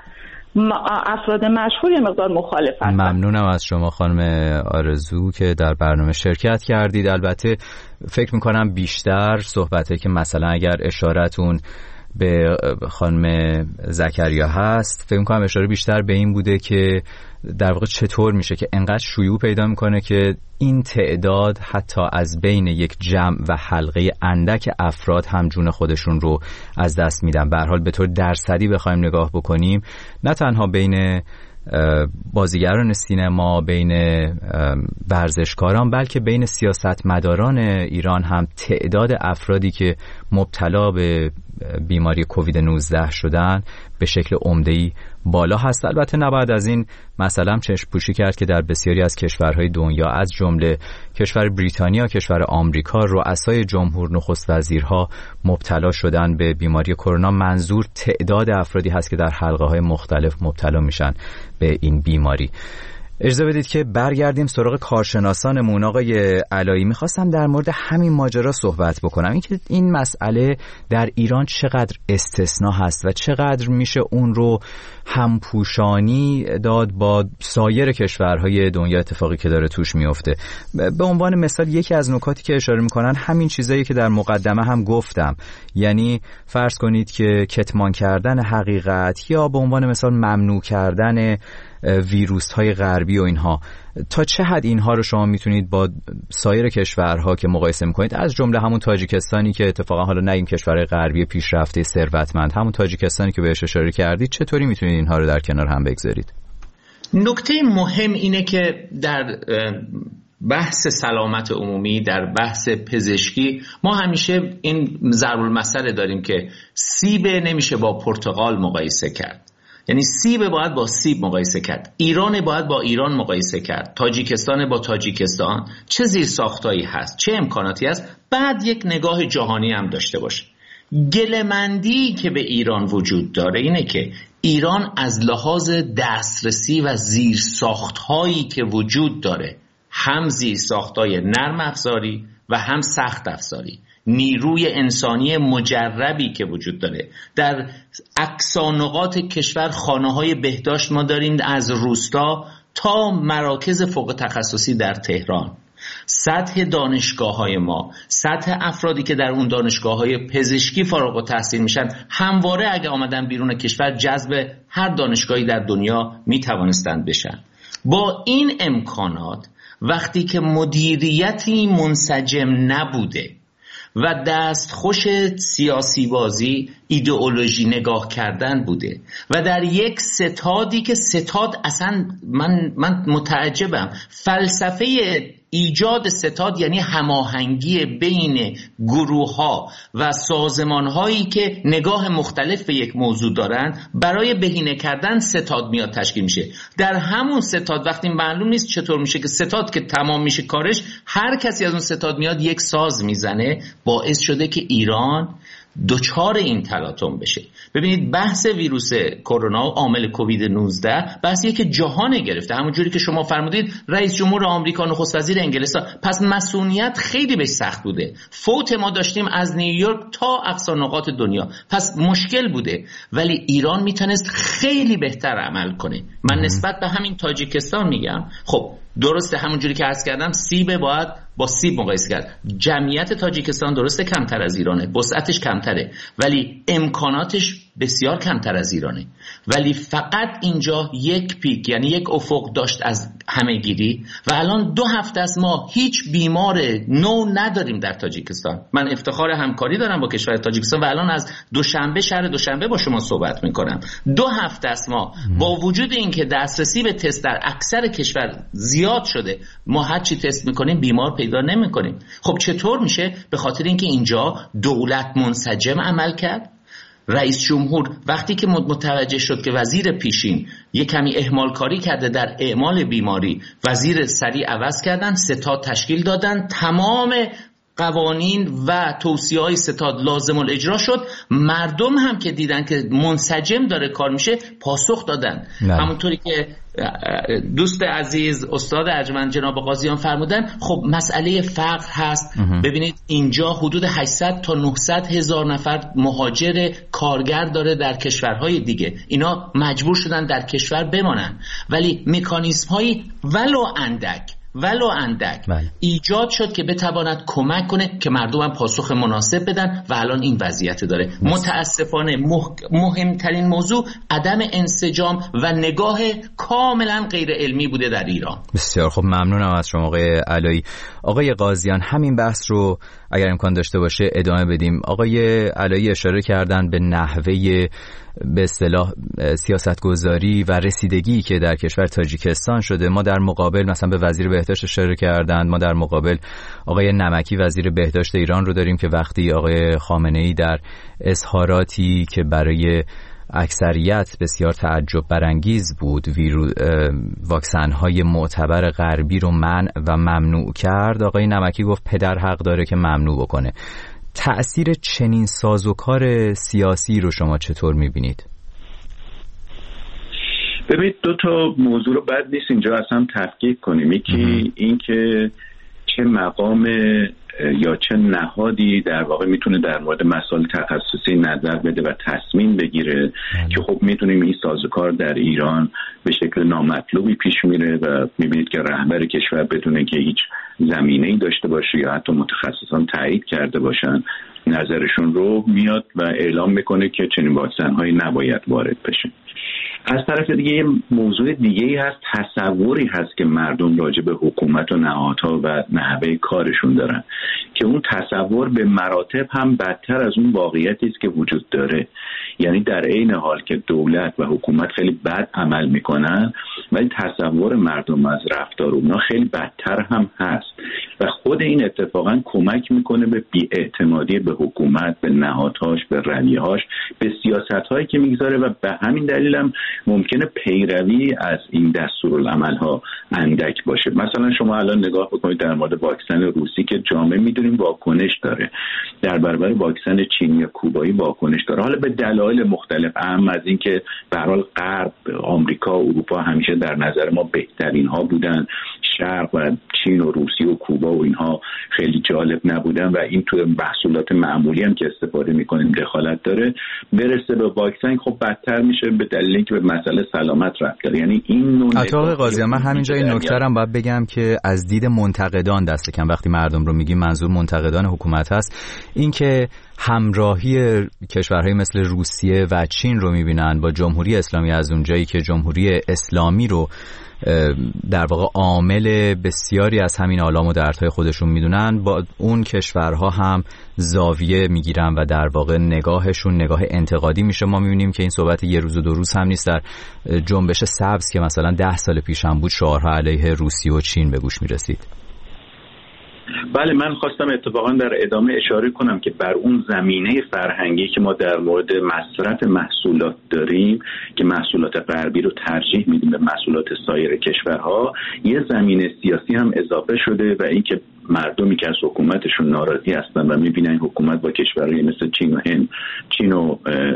افراد مشهور یه مقدار مخالفت. ممنونم از شما خانم آرزو که در برنامه شرکت کردید. البته فکر میکنم بیشتر صحبته که مثلا اگر اشارتون به خانم زکریا هست، فکر میکنم اشاره بیشتر به این بوده که در واقع چطور میشه که انقدر شیوع پیدا میکنه که این تعداد حتی از بین یک جمع و حلقه اندک افراد هم جون خودشون رو از دست میدن. به هر حال به طور درصدی بخوایم نگاه بکنیم، نه تنها بین بازیگران سینما، بین ورزشکاران، بلکه بین سیاستمداران ایران هم تعداد افرادی که مبتلا به بیماری کووید 19 شدن به شکل عمده‌ای بالا هست. البته نباید از این مسئله هم چشم پوشی کرد که در بسیاری از کشورهای دنیا از جمله کشور بریتانیا، کشور آمریکا، رؤسای جمهور، نخست وزیرها مبتلا شدن به بیماری کرونا. منظور تعداد افرادی هست که در حلقه‌های مختلف مبتلا میشن به این بیماری. اجازه بدید که برگردیم سراغ کارشناسانمون. آقای علایی، میخواستم در مورد همین ماجرا صحبت بکنم، اینکه این مسئله در ایران چقدر استثناء هست و چقدر میشه اون رو همپوشانی داد با سایر کشورهای دنیا، اتفاقی که داره توش میفته. به عنوان مثال یکی از نکاتی که اشاره میکنن همین چیزایی که در مقدمه هم گفتم، یعنی فرض کنید که کتمان کردن حقیقت یا به عنوان مثال ممنوع کردن ویروس های غربی و اینها. تا چه حد اینها رو شما میتونید با سایر کشورها که مقایسه میکنید، از جمله همون تاجیکستانی که اتفاقا حالا نه این کشورهای غربی پیشرفته ثروتمند، همون تاجیکستانی که بهش اشاره کردید، چطوری میتونید اینها رو در کنار هم بگذارید؟ نکته مهم اینه که در بحث سلامت عمومی، در بحث پزشکی، ما همیشه این ضرب المثل داریم که سیب نمیشه با پرتقال مقایسه کرد. یعنی سیب باید با سیب مقایسه کرد، ایران باید با ایران مقایسه کرد، تاجیکستان با تاجیکستان. چه زیرساختایی هست، چه امکاناتی هست، بعد یک نگاه جهانی هم داشته باشه. گله‌مندی که به ایران وجود داره اینه که ایران از لحاظ دسترسی و زیرساخت‌هایی که وجود داره، هم زیرساخت‌های نرم افزاری و هم سخت افزاری، نیروی انسانی مجربی که وجود داره در اقصانقاط کشور، خانه‌های بهداشت ما داریم از روستا تا مراکز فوق تخصصی در تهران. سطح دانشگاه‌های ما، سطح افرادی که در اون دانشگاه‌های پزشکی فارغ التحصیل میشن، همواره اگه آمدن بیرون کشور جذب هر دانشگاهی در دنیا میتوانستند بشن. با این امکانات وقتی که مدیریتی منسجم نبوده و دستخوش سیاسی بازی، ایدئولوژی نگاه کردن بوده و در یک ستادی که ستاد اصلا من متعجبم، فلسفه ایجاد ستاد یعنی هماهنگی بین گروه‌ها و سازمان‌هایی که نگاه مختلف به یک موضوع دارن، برای بهینه کردن ستاد میاد تشکیل میشه. در همون ستاد وقتی معلوم نیست چطور میشه که ستاد که تمام میشه کارش، هر کسی از اون ستاد میاد یک ساز میزنه، باعث شده که ایران دوچار این تلاطم بشه. ببینید بحث ویروس کرونا و عامل کووید 19 بحثیه که جهان گرفته، همونجوری که شما فرمودید رئیس جمهور آمریکا، نخست وزیر انگلستان، پس مسئولیت خیلی بهش سخت بوده. فوت ما داشتیم از نیویورک تا اقصا نقاط دنیا، پس مشکل بوده، ولی ایران میتونست خیلی بهتر عمل کنه. من نسبت به همین تاجیکستان میگم، خب درسته همونجوری که عرض کردم سیب باید با سیب مقایسه کرد. جمعیت تاجیکستان درسته کمتر از ایرانه، وسعتش کمتره، ولی امکاناتش بسیار کمتر از ایرانه، ولی فقط اینجا یک پیک یعنی یک افق داشت از همه‌گیری و الان 2 هفته است ما هیچ بیمار نو نداریم در تاجیکستان. من افتخار همکاری دارم با کشور تاجیکستان و الان از دوشنبه، شهر دوشنبه با شما صحبت میکنم. 2 هفته است ما با وجود اینکه دسترسی به تست در اکثر کشور زیاد شده، ما هر چی تست میکنیم بیمار پیدا نمیکنیم. خب چطور میشه؟ به خاطر اینکه اینجا دولت منسجم عمل کرد. رئیس جمهور وقتی که متوجه شد که وزیر پیشین یک کمی اهمال کاری کرده در اعمال بیماری، وزیر سریع عوض کردن، ستاد تشکیل دادن، تمام قوانین و توصیه‌های ستاد لازم الاجرا شد. مردم هم که دیدن که منسجم داره کار میشه پاسخ دادن. همونطوری که دوست عزیز استاد ارجمند جناب قاضیان فرمودن، خب مسئله فقر هست. ببینید اینجا حدود 800 تا 900 هزار نفر مهاجر کارگر داره در کشورهای دیگه، اینا مجبور شدن در کشور بمانن، ولی مکانیزم هایی ولو اندک ایجاد شد که بتواند کمک کنه که مردم هم پاسخ مناسب بدن و الان این وضعیت داره. متاسفانه مهمترین موضوع عدم انسجام و نگاه کاملا غیر علمی بوده در ایران. بسیار خب، ممنونم از شما آقای علایی. آقای قاضیان همین بحث رو اگر امکان داشته باشه ادامه بدیم. آقای علایی اشاره کردن به نحوه به اصطلاح سیاستگذاری و رسیدگی که در کشور تاجیکستان شده. ما در مقابل مثلا به وزیر بهداشت اشاره کردند، ما در مقابل آقای نمکی وزیر بهداشت ایران رو داریم که وقتی آقای خامنه‌ای در اظهاراتی که برای اکثریت بسیار تعجب برانگیز بود واکسن‌های معتبر غربی رو منع و ممنوع کرد، آقای نمکی گفت پدر حق داره که ممنوع بکنه. تأثیر چنین سازوکار سیاسی رو شما چطور می‌بینید؟ ببینید 2 تا موضوع رو بد نیست اینجا اصلا تفکیک کنیم. یکی این که چه مقام یا چه نهادی در واقع میتونه در مورد مسائل تخصصی نظر بده و تصمیم بگیره که خب میتونیم این سازوکار در ایران به شکل نامطلوبی پیش میره و میبینید که رهبر کشور بدونه که هیچ زمینه‌ای داشته باشه یا حتی متخصصان تایید کرده باشن نظرشون رو میاد و اعلام میکنه که چنین واکسن‌هایی نباید وارد بشه. از طرف دیگه یه موضوع دیگه‌ای هست، تصوری هست که مردم راجع به حکومت و نهادها و نحوه کارشون دارن که اون تصور به مراتب هم بدتر از اون واقعیتی است که وجود داره. یعنی در عین حال که دولت و حکومت خیلی بد عمل میکنن ولی تصور مردم از رفتار اونها خیلی بدتر هم هست و خود این اتفاقا کمک میکنه به بی‌اعتمادی به حکومت، به نهادهاش، به رأیهاش، به سیاست‌هایی که میگذاره و به همین دلیل هم ممکنه پیروی از این دستورالعمل‌ها اندک باشه. مثلا شما الان نگاه بکنید در مورد واکسن روسی که جامعه میدونیم واکنش داره، در برابر واکسن چینی یا کوبایی واکنش داره، حالا به دلایل مختلف، اهم از این که به هر حال غرب، آمریکا و اروپا همیشه در نظر ما بهترین ها بودن، شرق و چین و روسیه و کوبا و اینها خیلی جالب نبودن و این تو محصولات معمولی هم که استفاده میکنیم دخالت داره، برسه به واکسن خب بدتر میشه به دلیل اینکه به مسئله سلامت رفت داره. یعنی این نوع آقای قاضی، من همینجا این نکته رو باید بگم که از دید منتقدان دست کم وقتی مردم رو میگیم منظور منتقدان حکومت هست، این که همراهی کشورهای مثل روسیه و چین رو میبینن با جمهوری اسلامی از اونجایی که جمهوری اسلامی رو در واقع عامل بسیاری از همین آلام و دردهای خودشون میدونن، با اون کشورها هم زاویه میگیرن و در واقع نگاهشون نگاه انتقادی میشه. ما میبینیم که این صحبت یه روز و دو روز هم نیست. در جنبش سبز که مثلا 10 سال پیش هم بود شعارها علیه روسیه و چین به گوش میرسید. بله، من خواستم اتفاقا در ادامه اشاره کنم که بر اون زمینه فرهنگی که ما در مورد مصرف محصولات داریم که محصولات غربی رو ترجیح میدیم به محصولات سایر کشورها، یه زمینه سیاسی هم اضافه شده و این که مردمی که از حکومتشون ناراضی هستن و میبینن حکومت با کشورهای مثل چین و هند، چین و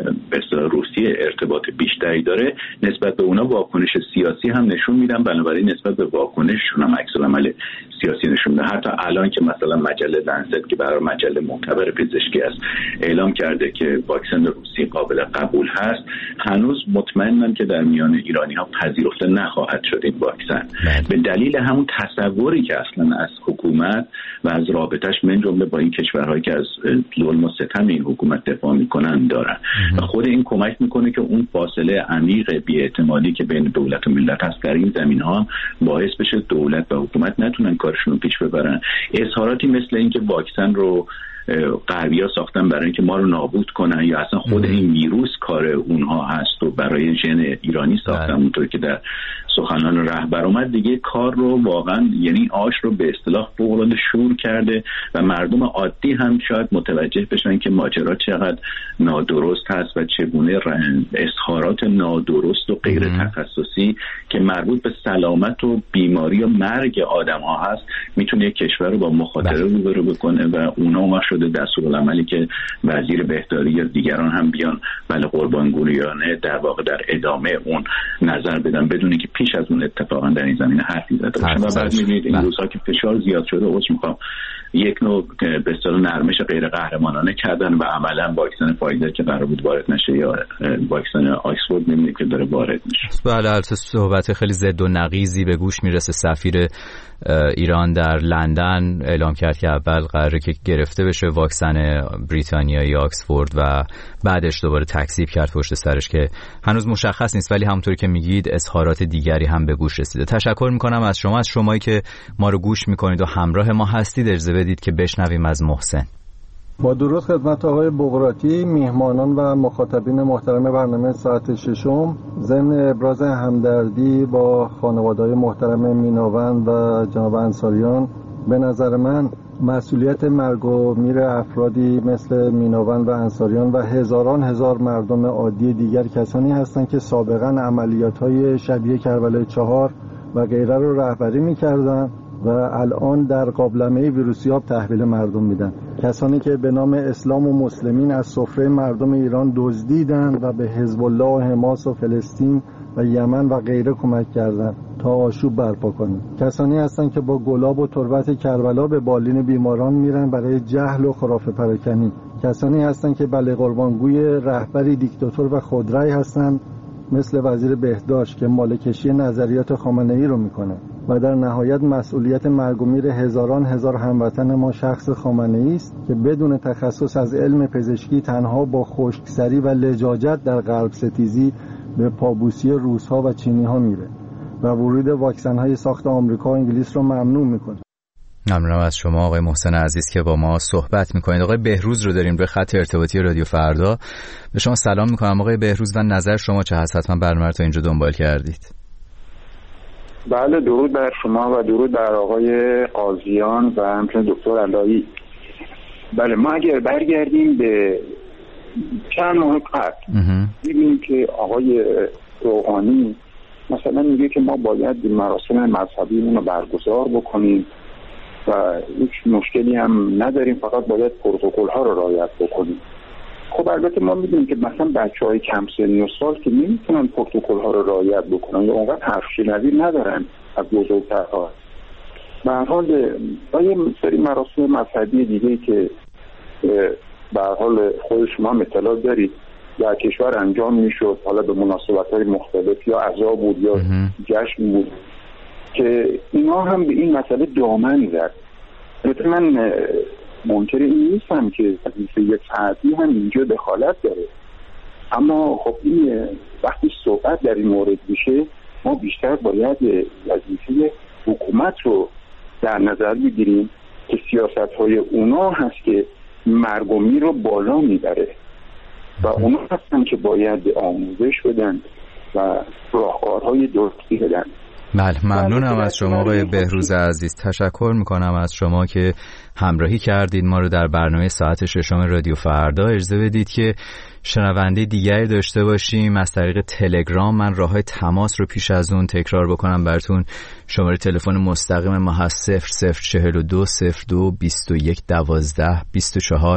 روسیه ارتباط بیشتری داره، نسبت به اونا واکنش سیاسی هم نشون میدن، بنابراین نسبت به واکنششون هم عکس العمل سیاسی نشون میدن. حتی الان که مثلا مجله لنست که برای مجله معتبر پزشکی است اعلام کرده که واکسن روسی قابل قبول هست، هنوز مطمئنم که در میان ایرانی‌ها پذیرفته نخواهد شد این واکسن به دلیل همون تصوری که اصلا از حکومت و از رابطش من جمله با این کشورهایی که از ظلم و ستم این حکومت دفاع میکنن دارن و خود این کمک میکنه که اون فاصله عمیق بی‌اعتمادی که بین دولت و ملت هست در این زمین‌ها باعث بشه دولت و حکومت نتونن کارشون رو پیش ببرن. اظهاراتی مثل این که واکسن رو غربی‌ها ساختن برای اینکه ما رو نابود کنن یا اصلا خود این ویروس کار اونها هست و برای ژن ایرانی ساختن، اونطور که در سخنان رهبر اومد، دیگه کار رو واقعا یعنی آش رو به اصطلاح فوق‌العاده شور کرده و مردم عادی هم شاید متوجه بشن که ماجرا چقدر نادرست هست و چگونه اظهارات نادرست و غیر تخصصی که مربوط به سلامت و بیماری و مرگ آدم‌ها هست میتونه یک کشور رو با مخاطره روبرو بکنه و اونا شده دستورالعملی که وزیر بهداری یا دیگران هم بیان بله قربانگویانه در واقع در ادامه اون نظر بدن بدون اینکه پیش از اون اتفاقا در این زمینه حرفی زده باشه. و بعد می‌بینید این روزها که فشار زیاد شده میخوام یک نوع به اصطلاح نرمش غیر قهرمانانه کردن و عملا واکسن فایزر که قرار بود وارد نشه یا واکسن آکسفورد می‌بینید که داره وارد میشه. بله، البته صحبت خیلی ضد و نقیضی به گوش میرسه. سفیر ایران در لندن اعلام کرد که اول قراره که گرفته بشه واکسن بریتانیایی آکسفورد و بعدش دوباره تکذیب کرد پشت سرش که هنوز مشخص نیست، ولی همونطوری که میگید اظهارات دیگری هم به گوش رسیده. تشکر میکنم از شما، از شمایی که ما رو گوش میکنید و همراه ما هستید. اجازه بدید که بشنویم از محسن. با درود خدمت آقای بغراتی، میهمانان و مخاطبین محترم برنامه ساعت ششم، ضمن ابراز همدردی با خانواده‌های محترم میناوند و جناب انصاریان، به نظر من مسئولیت مرگ و میر افرادی مثل میناوند و انصاریان و هزاران هزار مردم عادی دیگر کسانی هستند که سابقاً عملیات‌های شبیه کربلای 4 و غیره رو رهبری می‌کردند و الان در قابلمه ویروسیاب تحویل مردم میدن. کسانی که به نام اسلام و مسلمین از سفره مردم ایران دزدیدند و به حزب الله و حماس و فلسطین و یمن و غیره کمک کردند تا آشوب برپا کنند. کسانی هستند که با گلاب و تربت کربلا به بالین بیماران میرن برای جهل و خرافه پراکنی. کسانی هستند که بله قربانگوی رهبری دیکتاتور و خودرأی هستند مثل وزیر بهداشت که مالکشی نظریات خامنه‌ای رو میکنه و در نهایت مسئولیت مرگ و میر هزاران هزار هموطن ما شخص خامنه‌ای است که بدون تخصص از علم پزشکی تنها با خشکسری و لجاجت در قلب ستیزی به پابوسی روس‌ها و چینی‌ها میره و ورود واکسن‌های ساخت آمریکا و انگلیس رو ممنوع میکنه. ممنونم از شما آقای محسن عزیز که با ما صحبت میکنید. آقای بهروز رو داریم روی خط ارتباطی رادیو فردا. به شما سلام میکنم آقای بهروز و نظر شما چه هست؟ حتما برنامه رو تا اینجا دنبال کردید. بله، درود بر شما و درود بر آقای قاضیان و همچنین دکتر علایی. بله، ما اگر برگردیم به چند ماه قبل می‌بینیم که آقای روحانی مثلا میگه که ما باید مراسم مذهبیمون رو برگزار بکنیم و هیچ مشکلی هم نداریم، فقط باید پروتکل ها رو رعایت بکنیم. خب البته ما میدونیم که مثلا بچهای کم سنی و سال که نمیتونن پروتکل ها رو رعایت بکنن یا اونقدر حرف شنوی ندارن از بزرگترها. به هر حال یه سری مراسم مذهبی دیگه که به هر حال خود شما هم اطلاع دارید در کشور انجام میشد، حالا به مناسبت‌های مختلف یا عزا بود یا جشن بود، که اینا هم به این مسئله دامن زد. البته من منکر این نیستم که وظیفه یک فردی هم اینجا دخالت داره، اما خب این وقتی صحبت در این مورد میشه ما بیشتر باید وظیفه حکومت رو در نظر بگیریم که سیاست‌های اونا هست که مرگ و میر رو بالا میبره و اونا هستن که باید آموزش بدن و راهکارهای درستی بدن. بله، ممنونم از شما آقای بهروز عزیز. تشکر میکنم از شما که همراهی کردید ما رو در برنامه ساعت 6 رادیو فردا. اجازه بدید که شنونده دیگری داشته باشیم از طریق تلگرام. من راههای تماس رو پیش از اون تکرار بکنم براتون. شماره تلفن مستقیم ما هست 0042 02 21 12 24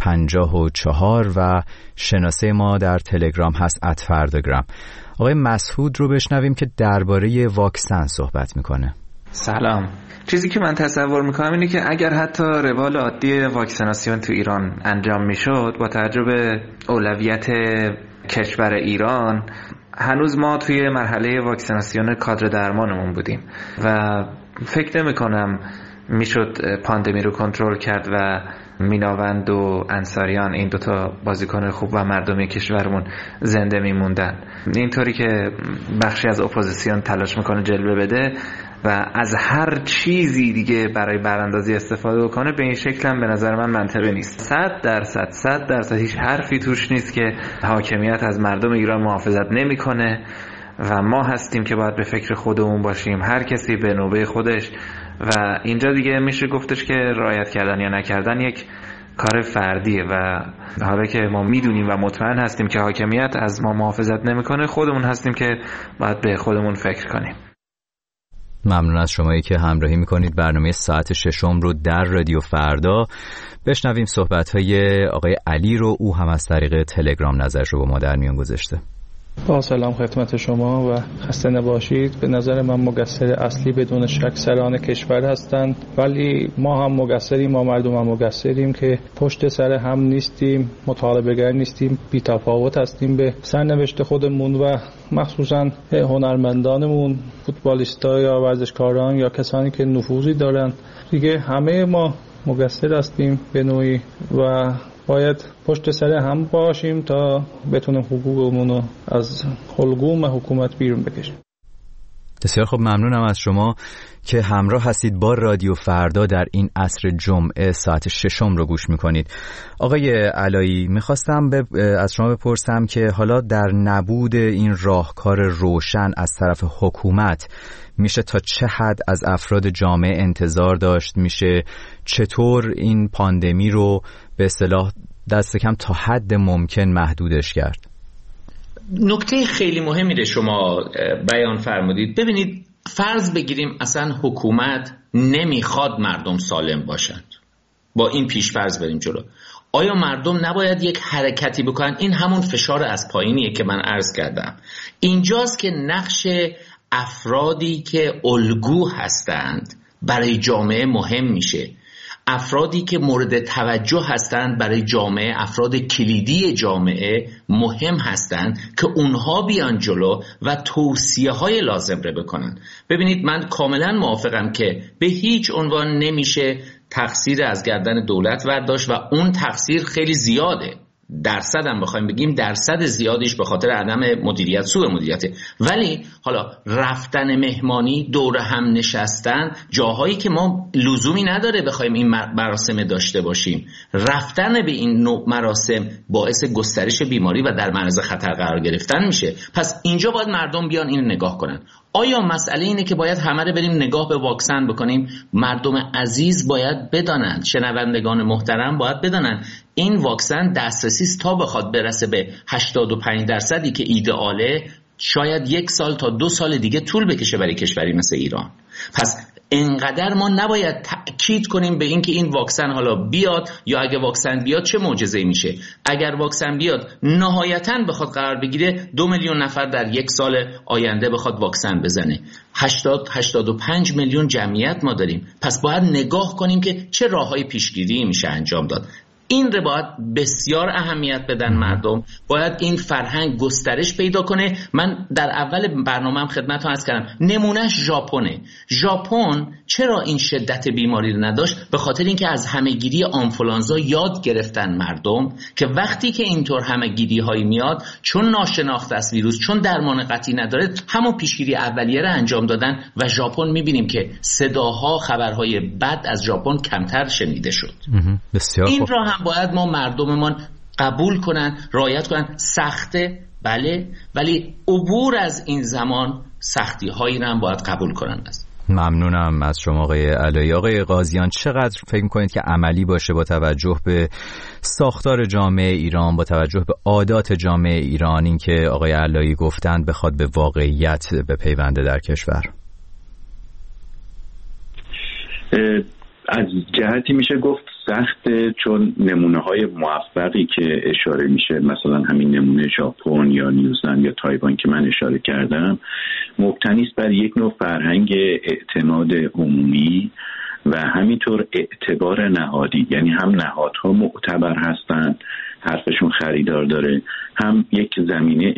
54 و شناسه ما در تلگرام هست @فرداگرام. آقای مسعود رو بشنویم که درباره واکسن صحبت میکنه. سلام. چیزی که من تصور میکنم اینه که اگر حتی روال عادی واکسیناسیون تو ایران انجام میشد با توجه به اولویت کشور ایران، هنوز ما توی مرحله واکسیناسیون کادر درمانمون بودیم و فکر نمیکنم میشد پاندمی رو کنترل کرد و میناوند و انصاریان این دوتا بازیکن خوب و مردمی کشورمون زنده میموندن. اینطوری که بخشی از اپوزیسیون تلاش میکنه جلوه بده و از هر چیزی دیگه برای براندازی استفاده بکنه، به این شکل هم به نظر من منطقی نیست. 100% هیچ حرفی توش نیست که حاکمیت از مردم ایران محافظت نمیکنه و ما هستیم که باید به فکر خودمون باشیم، هر کسی به نوبه خودش. و اینجا دیگه میشه گفتش که رعایت کردن یا نکردن یک کار فردیه و حالا که ما میدونیم و مطمئن هستیم که حاکمیت از ما محافظت نمیکنه، خودمون هستیم که باید به خودمون فکر کنیم. ممنون از شمایی که همراهی میکنید برنامه ساعت 6 رو در رادیو فردا. بشنویم صحبت‌های آقای علی رو. او هم از طریق تلگرام نظرش رو با ما در میان گذاشته. با سلام خدمت شما و خسته نباشید. به نظر من مقصر اصلی بدون شک سران کشور هستند، ولی ما هم مقصریم، ما مردم هم مقصریم که پشت سر هم نیستیم، مطالبه‌گر نیستیم، بی‌تفاوت هستیم به سرنوشت خودمون و مخصوصا هنرمندانمون، فوتبالیستا یا ورزشکاران یا کسانی که نفوذی دارن. دیگه همه ما مقصر هستیم به نوعی و باید پشت سر هم باشیم تا بتونیم حقوقمون رو از حلقوم حکومت بیرون بکشیم. بسیار خب، ممنونم از شما که همراه هستید با رادیو فردا در این عصر جمعه ساعت 6 رو گوش میکنید. آقای علایی، میخواستم از شما بپرسم که حالا در نبود این راهکار روشن از طرف حکومت میشه تا چه حد از افراد جامعه انتظار داشت؟ میشه چطور این پاندمی رو به اصطلاح دست کم تا حد ممکن محدودش کرد؟ نکته خیلی مهمی رو شما بیان فرمودید. ببینید، فرض بگیریم اصلا حکومت نمیخواد مردم سالم باشند، با این پیش فرض بریم جلو. آیا مردم نباید یک حرکتی بکنن؟ این همون فشار از پایینیه که من عرض کردم. اینجاست که نقش افرادی که الگو هستند برای جامعه مهم میشه. افرادی که مورد توجه هستند برای جامعه، افراد کلیدی جامعه مهم هستند که اونها بیان جلو و توصیه های لازم رو بکنن. ببینید، من کاملا موافقم که به هیچ عنوان نمیشه تقصیر از گردن دولت برداشت و اون تقصیر خیلی زیاده. درصد هم بخوایم بگیم درصد زیادیش به خاطر عدم مدیریت، سوء مدیریت. ولی حالا رفتن مهمانی، دور هم نشستن، جاهایی که ما لزومی نداره بخوایم این مراسم داشته باشیم، رفتن به این نوع مراسم باعث گسترش بیماری و در معرض خطر قرار گرفتن میشه. پس اینجا باید مردم بیان اینو نگاه کنن. آیا مسئله اینه که باید همه رو بریم نگاه به واکسن بکنیم؟ مردم عزیز باید بدانند، شنوندگان محترم باید بدانند این واکسن دسترسی تا بخواد برسه به 85% که ایدئاله، شاید 1 سال تا 2 سال دیگه طول بکشه برای کشوری مثل ایران. پس انقدر ما نباید تأکید کنیم به این که این واکسن حالا بیاد، یا اگه واکسن بیاد چه معجزه‌ای میشه. اگر واکسن بیاد نهایتاً بخواد قرار بگیره 2 میلیون نفر در 1 سال آینده بخواد واکسن بزنه، 85 میلیون جمعیت ما داریم. پس باید نگاه کنیم که چه راههای پیشگیری میشه انجام داد. این رو باید بسیار اهمیت بدن مردم، باید این فرهنگ گسترش پیدا کنه. من در اول برنامه‌ام خدمتتون عرض کردم نمونهش ژاپنه. ژاپن چرا این شدت بیماری رو نداشت؟ به خاطر اینکه از همه‌گیری آنفولانزا یاد گرفتن مردم که وقتی که اینطور همه‌گیری‌هایی میاد، چون ناشناخته است ویروس، چون درمان قطعی نداره، همون پیشگیری اولیه رو انجام دادن و ژاپن می‌بینیم که صداها، خبرهای بد از ژاپن کمتر شنیده شد. بسیار این را هم باید ما مردممان قبول کنن، رعایت کنن. سخته بله، ولی عبور از این زمان سختی هایی را هم باید قبول کنن. ممنونم از شما آقای علایی. آقای قاضیان، چقدر فکر می‌کنید که عملی باشه با توجه به ساختار جامعه ایران، با توجه به عادات جامعه ایران، این که آقای علایی گفتند بخواد به واقعیت بپیونده در کشور؟ از جهتی میشه گفت سخته، چون نمونه‌های موفقی که اشاره میشه، مثلا همین نمونه ژاپن یا نیوزلند یا تایوان که من اشاره کردم، مبتنی است بر یک نوع فرهنگ اعتماد عمومی و همینطور اعتبار نهادی. یعنی هم نهادها معتبر هستند، حرفشون خریدار داره، هم یک زمینه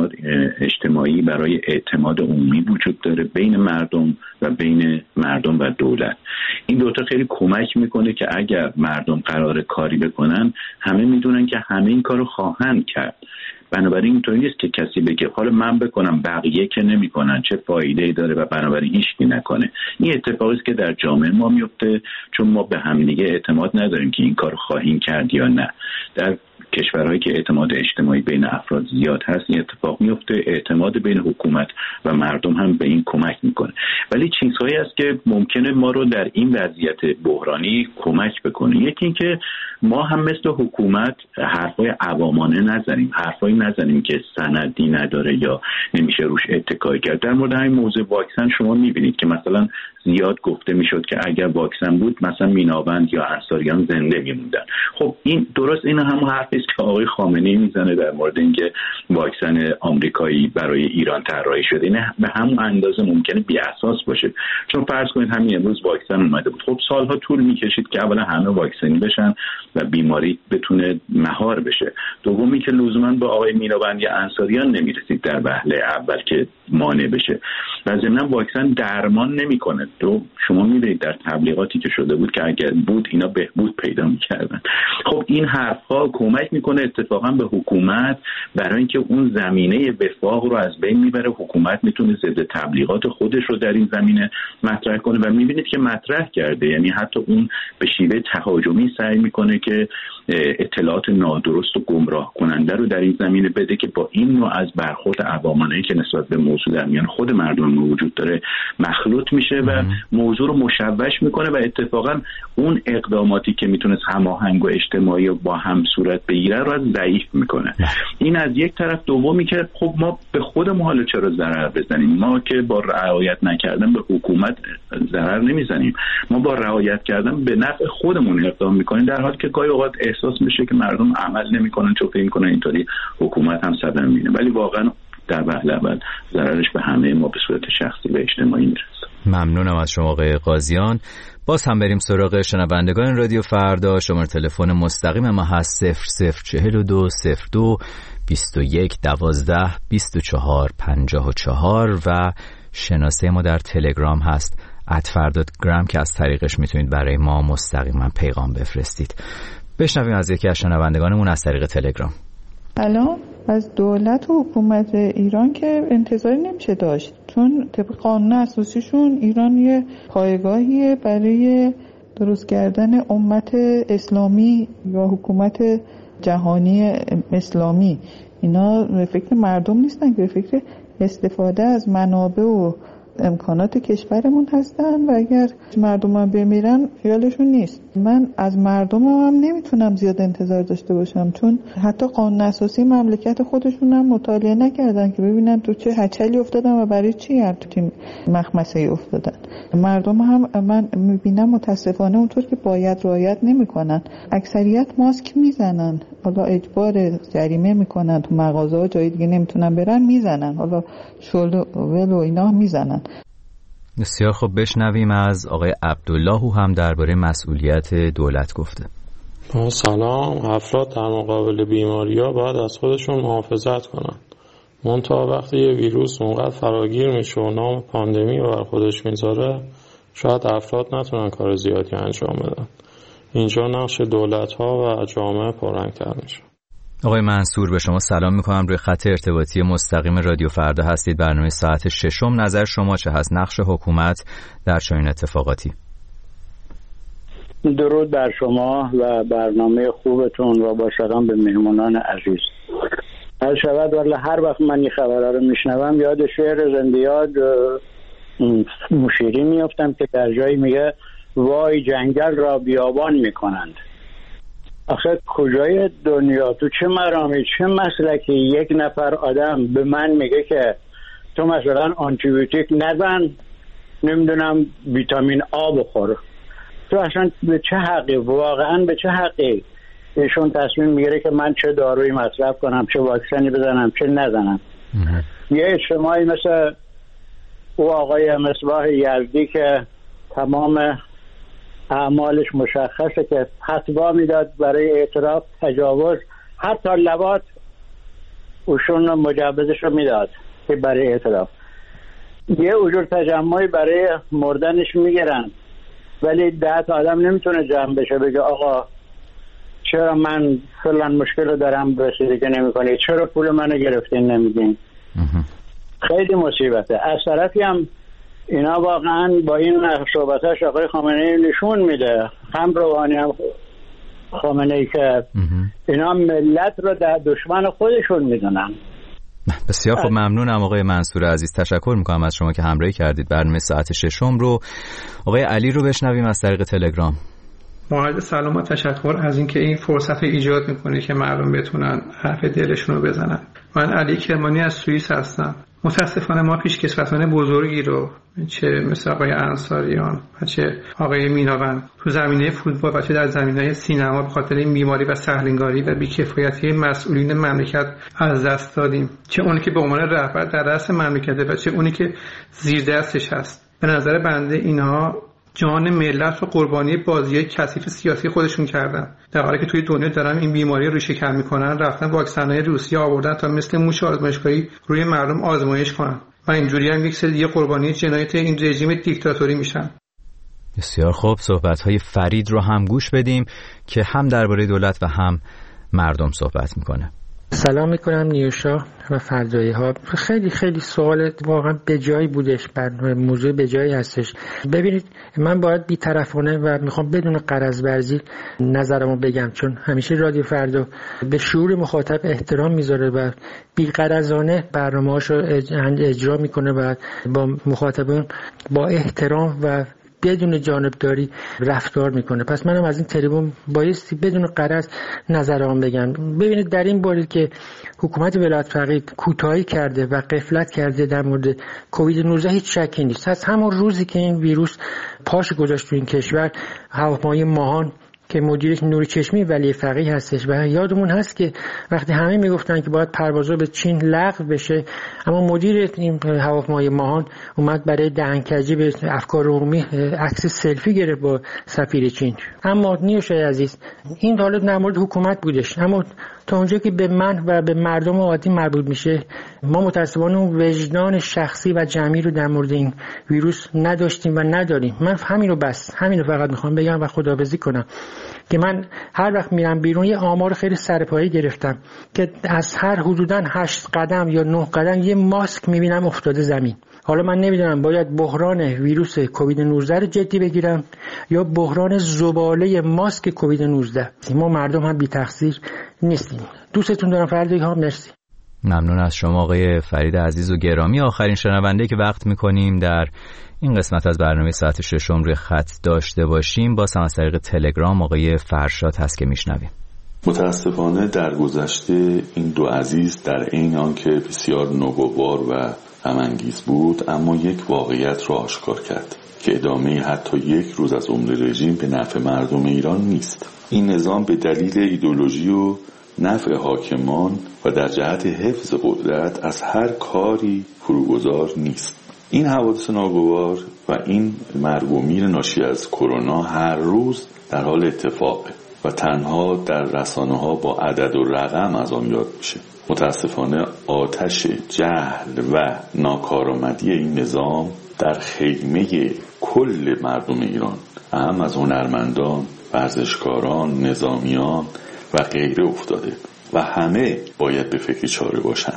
اجتماعی برای اعتماد عمومی وجود داره بین مردم و بین مردم و دولت. این دوتا خیلی کمک میکنه که اگر مردم قرار کاری بکنن، همه میدونن که همه این کارو خواهند کرد. بنابراین اینطوری نیست که کسی بگه حالا من بکنم بقیه که نمیکنن چه فایده‌ای داره و بنابراین هیچکی نکنه. این اتفاقی است که در جامعه ما میفته، چون ما به هم دیگه اعتماد نداریم که این کارو خواهیم کرد یا نه. در کشورهایی که اعتماد اجتماعی بین افراد زیاد هست این اتفاق میفته، اعتماد بین حکومت و مردم هم به این کمک میکنه. ولی چیزهایی هست که ممکنه ما رو در این وضعیت بحرانی کمک بکنه. یکی این که ما هم مثل حکومت حرفای عوامانه نزنیم، حرفایی نزنیم که سندی نداره یا نمیشه روش اتکا کرد. در مورد همین موضوع واکسن شما میبینید که مثلا زیاد گفته میشد که اگر واکسن بود مثلا میناوند یا انصاریان زنده میموندن. خب این درست، این همون حرفی است که آقای خامنه‌ای میزنه در مورد اینکه واکسن آمریکایی برای ایران طراحی شده. این به همون اندازه ممکنه بی اساس باشه، چون فرض کنید همین امروز واکسن اومده بود، خب سالها طول میکشید که اولا همه واکسنی بشن و بیماری بتونه مهار بشه. دومی که لزوما با آقای میناوند یا انصاریان نمیرسید در وهله اول که مانع بشه و ضمن واکسن درمان نمیکنه. تو شما می‌بینید در تبلیغاتی که شده بود که اگر بود اینا بهبود پیدا می‌کردن. خب این حرف‌ها کمک میکنه اتفاقا به حکومت برای اینکه اون زمینه وفاق رو از بین میبره. حکومت میتونه ضد تبلیغات خودش رو در این زمینه مطرح کنه و میبینید که مطرح کرده. یعنی حتی اون به شیوه تهاجمی سعی میکنه که اطلاعات نادرست و گمراه کننده رو در این زمینه بده که با این نوع از برخورد عوامانه‌ای که نسبت به موضوع در میان خود مردم وجود داره مخلوط میشه و موضوع رو مشوش میکنه و اتفاقا اون اقداماتی که میتونه هماهنگ و اجتماعی و با هم صورت بگیره رو از ضعیف میکنه. این از یک طرف. دومی که خب ما به خودمون حالا چرا ضرر بزنیم؟ ما که با رعایت نکردن به حکومت ضرر نمیزنیم، ما با رعایت کردن به نفع خودمون اقدام میکنیم، در حالی که گاهی اوقات احساس میشه که مردم عمل نمیکنن چون فکر میکنن اینطوری حکومت هم صدمه میبینه، ولی واقعا در وهله اول ضررش به همه ما به صورت شخصی و اجتماعی میرسه. ممنونم از شما آقای قاضیان. باز هم بریم سراغ شنوندگان رادیو فردا. شماره تلفن مستقیم ما هست 0042 02 21 12 24 54 و شناسه ما در تلگرام هست @فردا_gram که از طریقش میتونید برای ما مستقیما پیغام بفرستید. بشنویم از یکی از شنوندگانمون از طریق تلگرام. الان از دولت و حکومت ایران که انتظاری نمیشه داشت، چون طبق قانون اساسیشون ایران یه پایگاهیه برای درست کردن امت اسلامی یا حکومت جهانی اسلامی. اینا به فکر مردم نیستن که به فکر استفاده از منابع و امکانات کشورمون هستن و اگر مردمم بمیرن خیالشون نیست. من از مردمم هم نمیتونم زیاد انتظار داشته باشم، چون حتی قانون اساسی مملکت خودشون هم مطالعه نکردن که ببینن تو چه هچلی افتادن و برای چی تو تیم مخمسه افتادن. مردم هم من میبینم متاسفانه اونطور که باید رعایت نمیکنن. اکثریت ماسک میزنن، حالا اجبار جریمه میکنن، تو مغازه‌ها جای دیگه نمیتونن برن میزنن، حالا شل و اینا میزنن. بسیار خوب، بشنویم از آقای عبدالله او هم درباره مسئولیت دولت گفته. سلام. افراد در مقابل بیماری‌ها باید از خودشون محافظت کنن. منتها وقتی یه ویروس اونقدر فراگیر میشه و نام پاندمی رو بر خودش میذاره، شاید افراد نتونن کار زیادی انجام بدن. اینجا نقش دولت‌ها و جامعه پررنگ‌تر میشه. آقای منصور، به شما سلام میکنم. روی خط ارتباطی مستقیم رادیو فردا هستید. برنامه ساعت 6. نظر شما چه هست؟ نقش حکومت در چنین اتفاقاتی. درود بر شما و برنامه خوبتون و با سلام به مهمانان عزیز. هر شود والا هر وقت من این خبرها رو میشنوم یاد شعر زندیاد مشیری میافتم که در جایی میگه وای جنگل را بیابان میکنند. آخه کجای دنیا تو چه مرامی چه مسلکی یک نفر آدم به من میگه که تو مثلا آنتیبیوتیک نزن، نمیدونم ویتامین آ بخور؟ تو اصلا به چه حقی، واقعا به چه حقی ایشون تصمیم میگیره که من چه دارویی مصرف کنم، چه واکسنی بزنم، چه نزنم؟ یه اجتماعی مثل او آقای مصباح یزدی که تمام اعمالش مشخصه که فتوا میداد برای اعتراف تجاوز، حتی لواط اوشون مجوزش رو میداد که برای اعتراف یه اجور تجمعی برای مردنش میگیرن، ولی 10 آدم نمیتونه جمع بشه بگه آقا چرا من فلان مشکل رو دارم رسیدگی نمیکنی، چرا پول منو گرفتین نمیدین. خیلی مصیبته. از طرفی هم اینا واقعا با این صحبتاش آقای خامنه‌ای نشون میده، هم روحانی هم خامنه‌ای، که اینا ملت رو در دشمن خودشون میدونن. بسیار خب، ممنونم آقای منصور عزیز. تشکر میکنم از شما که همراهی کردید. برنامه ساعت 6 رو آقای علی رو بشنویم از طریق تلگرام. مورد سلام و تشکر از اینکه این فرصت رو ایجاد میکنه که مردم بتونن حرف دلشون رو بزنن. من علی کرمانی از سوئیس هستم. متاسفانه ما پیشکسوتان بزرگی رو چه مثل آقای انصاریان و چه آقای میناوند تو زمینه فوتبال و چه در زمینه سینما به خاطر این بیماری و سهلنگاری و بی‌کفایتی مسئولین مملکت از دست دادیم، چه اونی که به عنوان رهبر در رأس مملکته و چه اونی که زیر دستش هست. به نظر بنده اینها جان ملت رو قربانی بازی کثیف سیاسی خودشون کردن، در حالی که توی دنیا دارن این بیماری رو ریشه کن میکنن. رفتن واکسن‌های روسیه آوردن تا مثل موش آزمایشگاهی روی مردم آزمایش کنن و اینجوری هم یک سری قربانی جنایت این رژیم دیکتاتوری میشن. بسیار خوب، صحبت‌های فرید رو هم گوش بدیم که هم درباره دولت و هم مردم صحبت میکنه. سلام میکنم نیوشا و فردایی ها. خیلی خیلی سوال واقعا به جایی بودش، موضوع به جایی هستش. ببینید من باید بی‌طرفانه و میخوام بدون غرض ورزی نظرمو بگم، چون همیشه رادیو فردا به شعور مخاطب احترام میذاره و بی‌غرضانه برنامه‌هاشو اجرا میکنه و با مخاطبان با احترام و بدون جانبداری رفتار میکنه. پس منم از این تریبون بایستی بدون غرض نظرام بگم. ببینید در این باره که حکومت ولایت فقیه کوتاهی کرده و غفلت کرده در مورد کووید 19 هیچ شکی نیست. از همون روزی که این ویروس پاش گذاشت تو این کشور، هواپیمای ماهان که مدیر نور چشمی ولی فقیه هستش و یادمون هست که وقتی همه میگفتن که باید پروازها به چین لغو بشه، اما مدیر این هواپیمای ماهان اومد برای دهنکجی به افکار عمومی عکس سلفی گرفت با سفیر چین. اما نیوشای عزیز این حالا در مورد حکومت بودش، اما تا اونجا که به من و به مردم عادی مربوط میشه ما متاسفانه وجدان شخصی و جمعی رو در مورد این ویروس نداشتیم و نداریم. من همین رو فقط میخوام بگم و خداحافظی کنم که من هر وقت میرم بیرون یه آمار خیلی سرپایی گرفتم که از هر حدوداً 8 قدم یا 9 قدم یه ماسک میبینم افتاده زمین. حالا من نمیدونم باید بحران ویروس کووید 19 رو جدی بگیرم یا بحران زباله ماسک کووید 19. ما مردم هم بی تقصیر نیستیم. دوستتون دارم فردی ها. مرسی. ممنون از شما آقای فرید عزیز و گرامی. آخرین شنونده که وقت میکنیم در این قسمت از برنامه ساعت 6 روی خط داشته باشیم با از طریق تلگرام آقای فرشاد هست که میشنویم. متاسفانه در گذشته این دو عزیز در عین آنکه بسیار نوگوار و غم‌انگیز بود اما یک واقعیت را آشکار کرد که ادامه حتی یک روز از عمر رژیم به نفع مردم ایران نیست. این نظام به دلیل ایدئولوژی و نفع حاکمان و در جهت حفظ قدرت از هر کاری فروگذار نیست. این حوادث ناگوار و این مرگ و میر ناشی از کرونا هر روز در حال اتفاقه و تنها در رسانه‌ها با عدد و رقم از آن یاد میشه. متاسفانه آتش جهل و ناکارآمدی این نظام در خیمه کل مردم ایران، هم از هنرمندان، ورزشکاران، نظامیان و غیره افتاده و همه باید به فکر چاره باشند.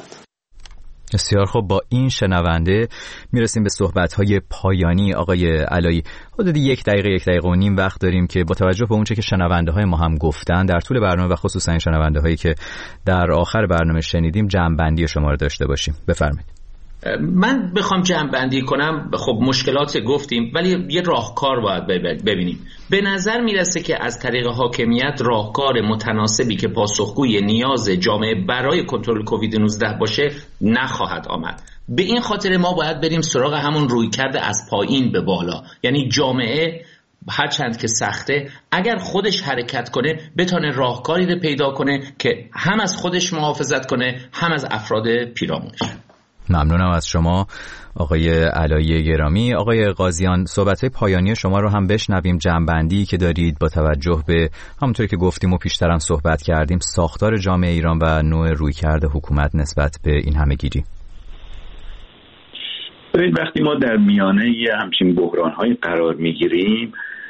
بسیار خب، با این شنونده میرسیم به صحبت‌های پایانی. آقای علایی، حدود 1 دقیقه و نیم وقت داریم که با توجه به اونچه که شنونده‌های ما هم گفتن در طول برنامه و خصوصا این شنونده‌هایی که در آخر برنامه شنیدیم جمع‌بندی شما رو داشته باشیم. بفرمایید. من بخوام جمع‌بندی کنم، خب مشکلات گفتیم ولی یه راهکار باید ببینیم. به نظر میرسه که از طریق حاکمیت راهکار متناسبی که پاسخگوی نیاز جامعه برای کنترل کووید 19 باشه نخواهد آمد. به این خاطر ما باید بریم سراغ همون رویکرد از پایین به بالا، یعنی جامعه هرچند که سخته اگر خودش حرکت کنه بتونه راهکاری رو پیدا کنه که هم از خودش محافظت کنه هم از افراد پیرامونش. ممنونم از شما آقای علایی گرامی. آقای قاضیان، صحبت‌های پایانی شما رو هم بشنویم. جمع‌بندی که دارید با توجه به همونطوری که گفتیم و پیشتر هم صحبت کردیم ساختار جامعه ایران و نوع رویکرد حکومت نسبت به این همه‌گیری. وقتی ما در میانه همچین بحران‌های قرار می‌گیریم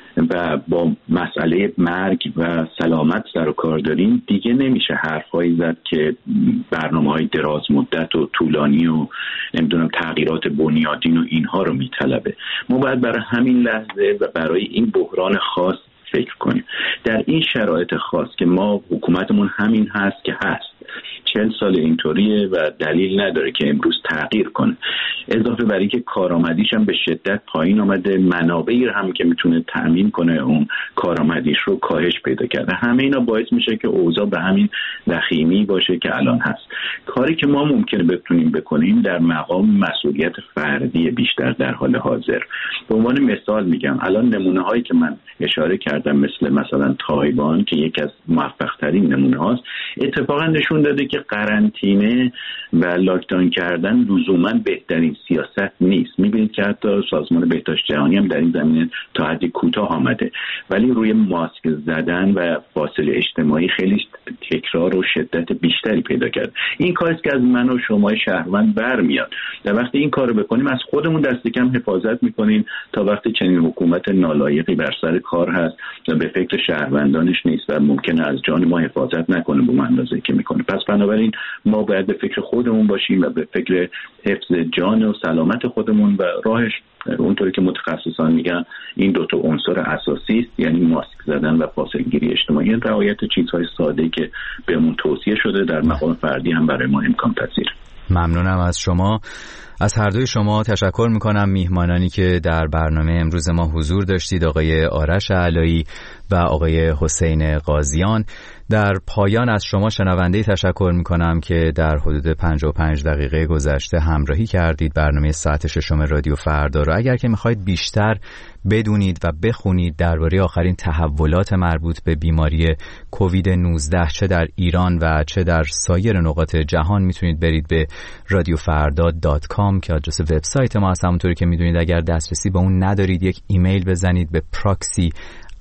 و با مسئله مرگ و سلامت سر و کار داریم، دیگه نمیشه حرفایی زد که برنامه‌های دراز مدت و طولانی و نمیدونم تغییرات بنیادین و اینها رو میطلبه. ما باید برای همین لحظه و برای این بحران خاص فکر کنیم. در این شرایط خاص که ما حکومتمون همین هست که هست، 40 سال اینطوریه و دلیل نداره که امروز تغییر کنه. اضافه بر این که کارآمدیش هم به شدت پایین آمده، منابعی هم که میتونه تأمین کنه اون کارآمدیش رو کاهش پیدا کرده. همه اینا باعث میشه که اوضاع به همین وخیمی باشه که الان هست. کاری که ما ممکنه بتونیم بکنیم در مقام مسئولیت فردی بیشتر در حال حاضر. به عنوان مثال میگم الان نمونه هایی که من اشاره کردم مثلا تایوان که یکی از موفق ترین نمونه هاست، اتفاقا نشون داده که قرنطینه و لاکداون کردن لزوما بهترین سیاست نیست. میبینید که حتی سازمان بهداشت جهانی هم در این زمینه تا حدی کوتاه آمده، ولی روی ماسک زدن و فاصله اجتماعی خیلی تکرار و شدت بیشتری پیدا کرد. این کاری که از من و شما شهروند برمیاد. در وقتی این کارو بکنیم از خودمون دست کم حفاظت میکنیم تا وقتی چنین حکومت نالایقی بر سر کار هست و به فکر شهروندانش نیست و ممکنه از جان ما حفاظت نکنه به اندازه‌ای که میکنه. پس بنابراین ما باید به فکر خودمون باشیم و به فکر حفظ جان و سلامت خودمون و راهش اونطوری که متخصصان میگن این دو تا عنصر اساسی است، یعنی ماسک زدن و فاصله گیری اجتماعی، رعایت چیزهای ساده که بهمون توصیه شده در مقام فردی هم برای ما امکان پذیر. ممنونم از شما. از هر دوی شما تشکر میکنم. میهمانانی که در برنامه امروز ما حضور داشتید، آقای آرش علایی و آقای حسین قاضیان. در پایان از شما شنونده‌ای تشکر میکنم که در حدود 55 دقیقه گذشته همراهی کردید برنامه ساعت 6 رادیو فردا رو. اگر که میخواید بیشتر بدونید و بخونید درباره آخرین تحولات مربوط به بیماری کووید 19 چه در ایران و چه در سایر نقاط جهان، میتونید برید به radiofarda.com که آدرس وبسایت ما هست. همونطوری که میدونید اگر دسترسی به اون ندارید یک ایمیل بزنید به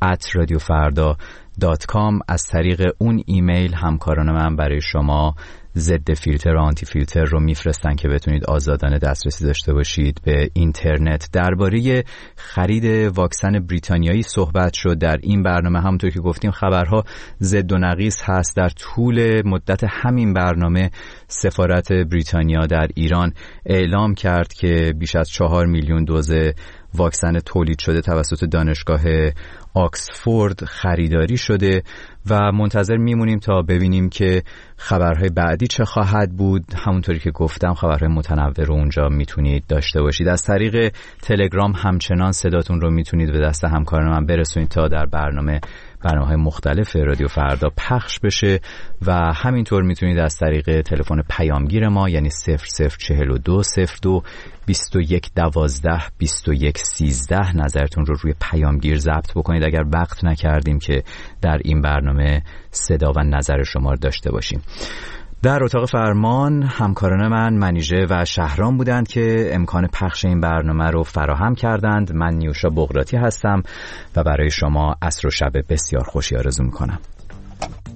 proxy@radiofarda.com. از طریق اون ایمیل همکاران من برای شما ضد فیلتر و آنتی فیلتر رو میفرستن که بتونید آزادانه دسترسی داشته باشید به اینترنت. درباره خرید واکسن بریتانیایی صحبت شد در این برنامه. همونطور که گفتیم خبرها ضد و نقیض هست. در طول مدت همین برنامه سفارت بریتانیا در ایران اعلام کرد که بیش از 4 میلیون دوز واکسن تولید شده توسط دانشگاه آکسفورد خریداری شده و منتظر میمونیم تا ببینیم که خبرهای بعدی چه خواهد بود. همونطوری که گفتم خبرهای متنوع رو اونجا میتونید داشته باشید. از طریق تلگرام همچنان صداتون رو میتونید به دست همکاران من برسونید تا در برنامه‌های مختلف رادیو فردا پخش بشه و همینطور میتونید از طریق تلفن پیامگیر ما یعنی 0042 02 21 12 21 13 نظرتون رو روی پیامگیر ضبط بکنید اگر وقت نکردیم که در این برنامه صدا و نظر شما رو داشته باشیم. در اتاق فرمان همکاران من منیژه و شهرام بودند که امکان پخش این برنامه رو فراهم کردند. من نیوشا بغراتی هستم و برای شما عصر و شب بسیار خوشی آرزو میکنم.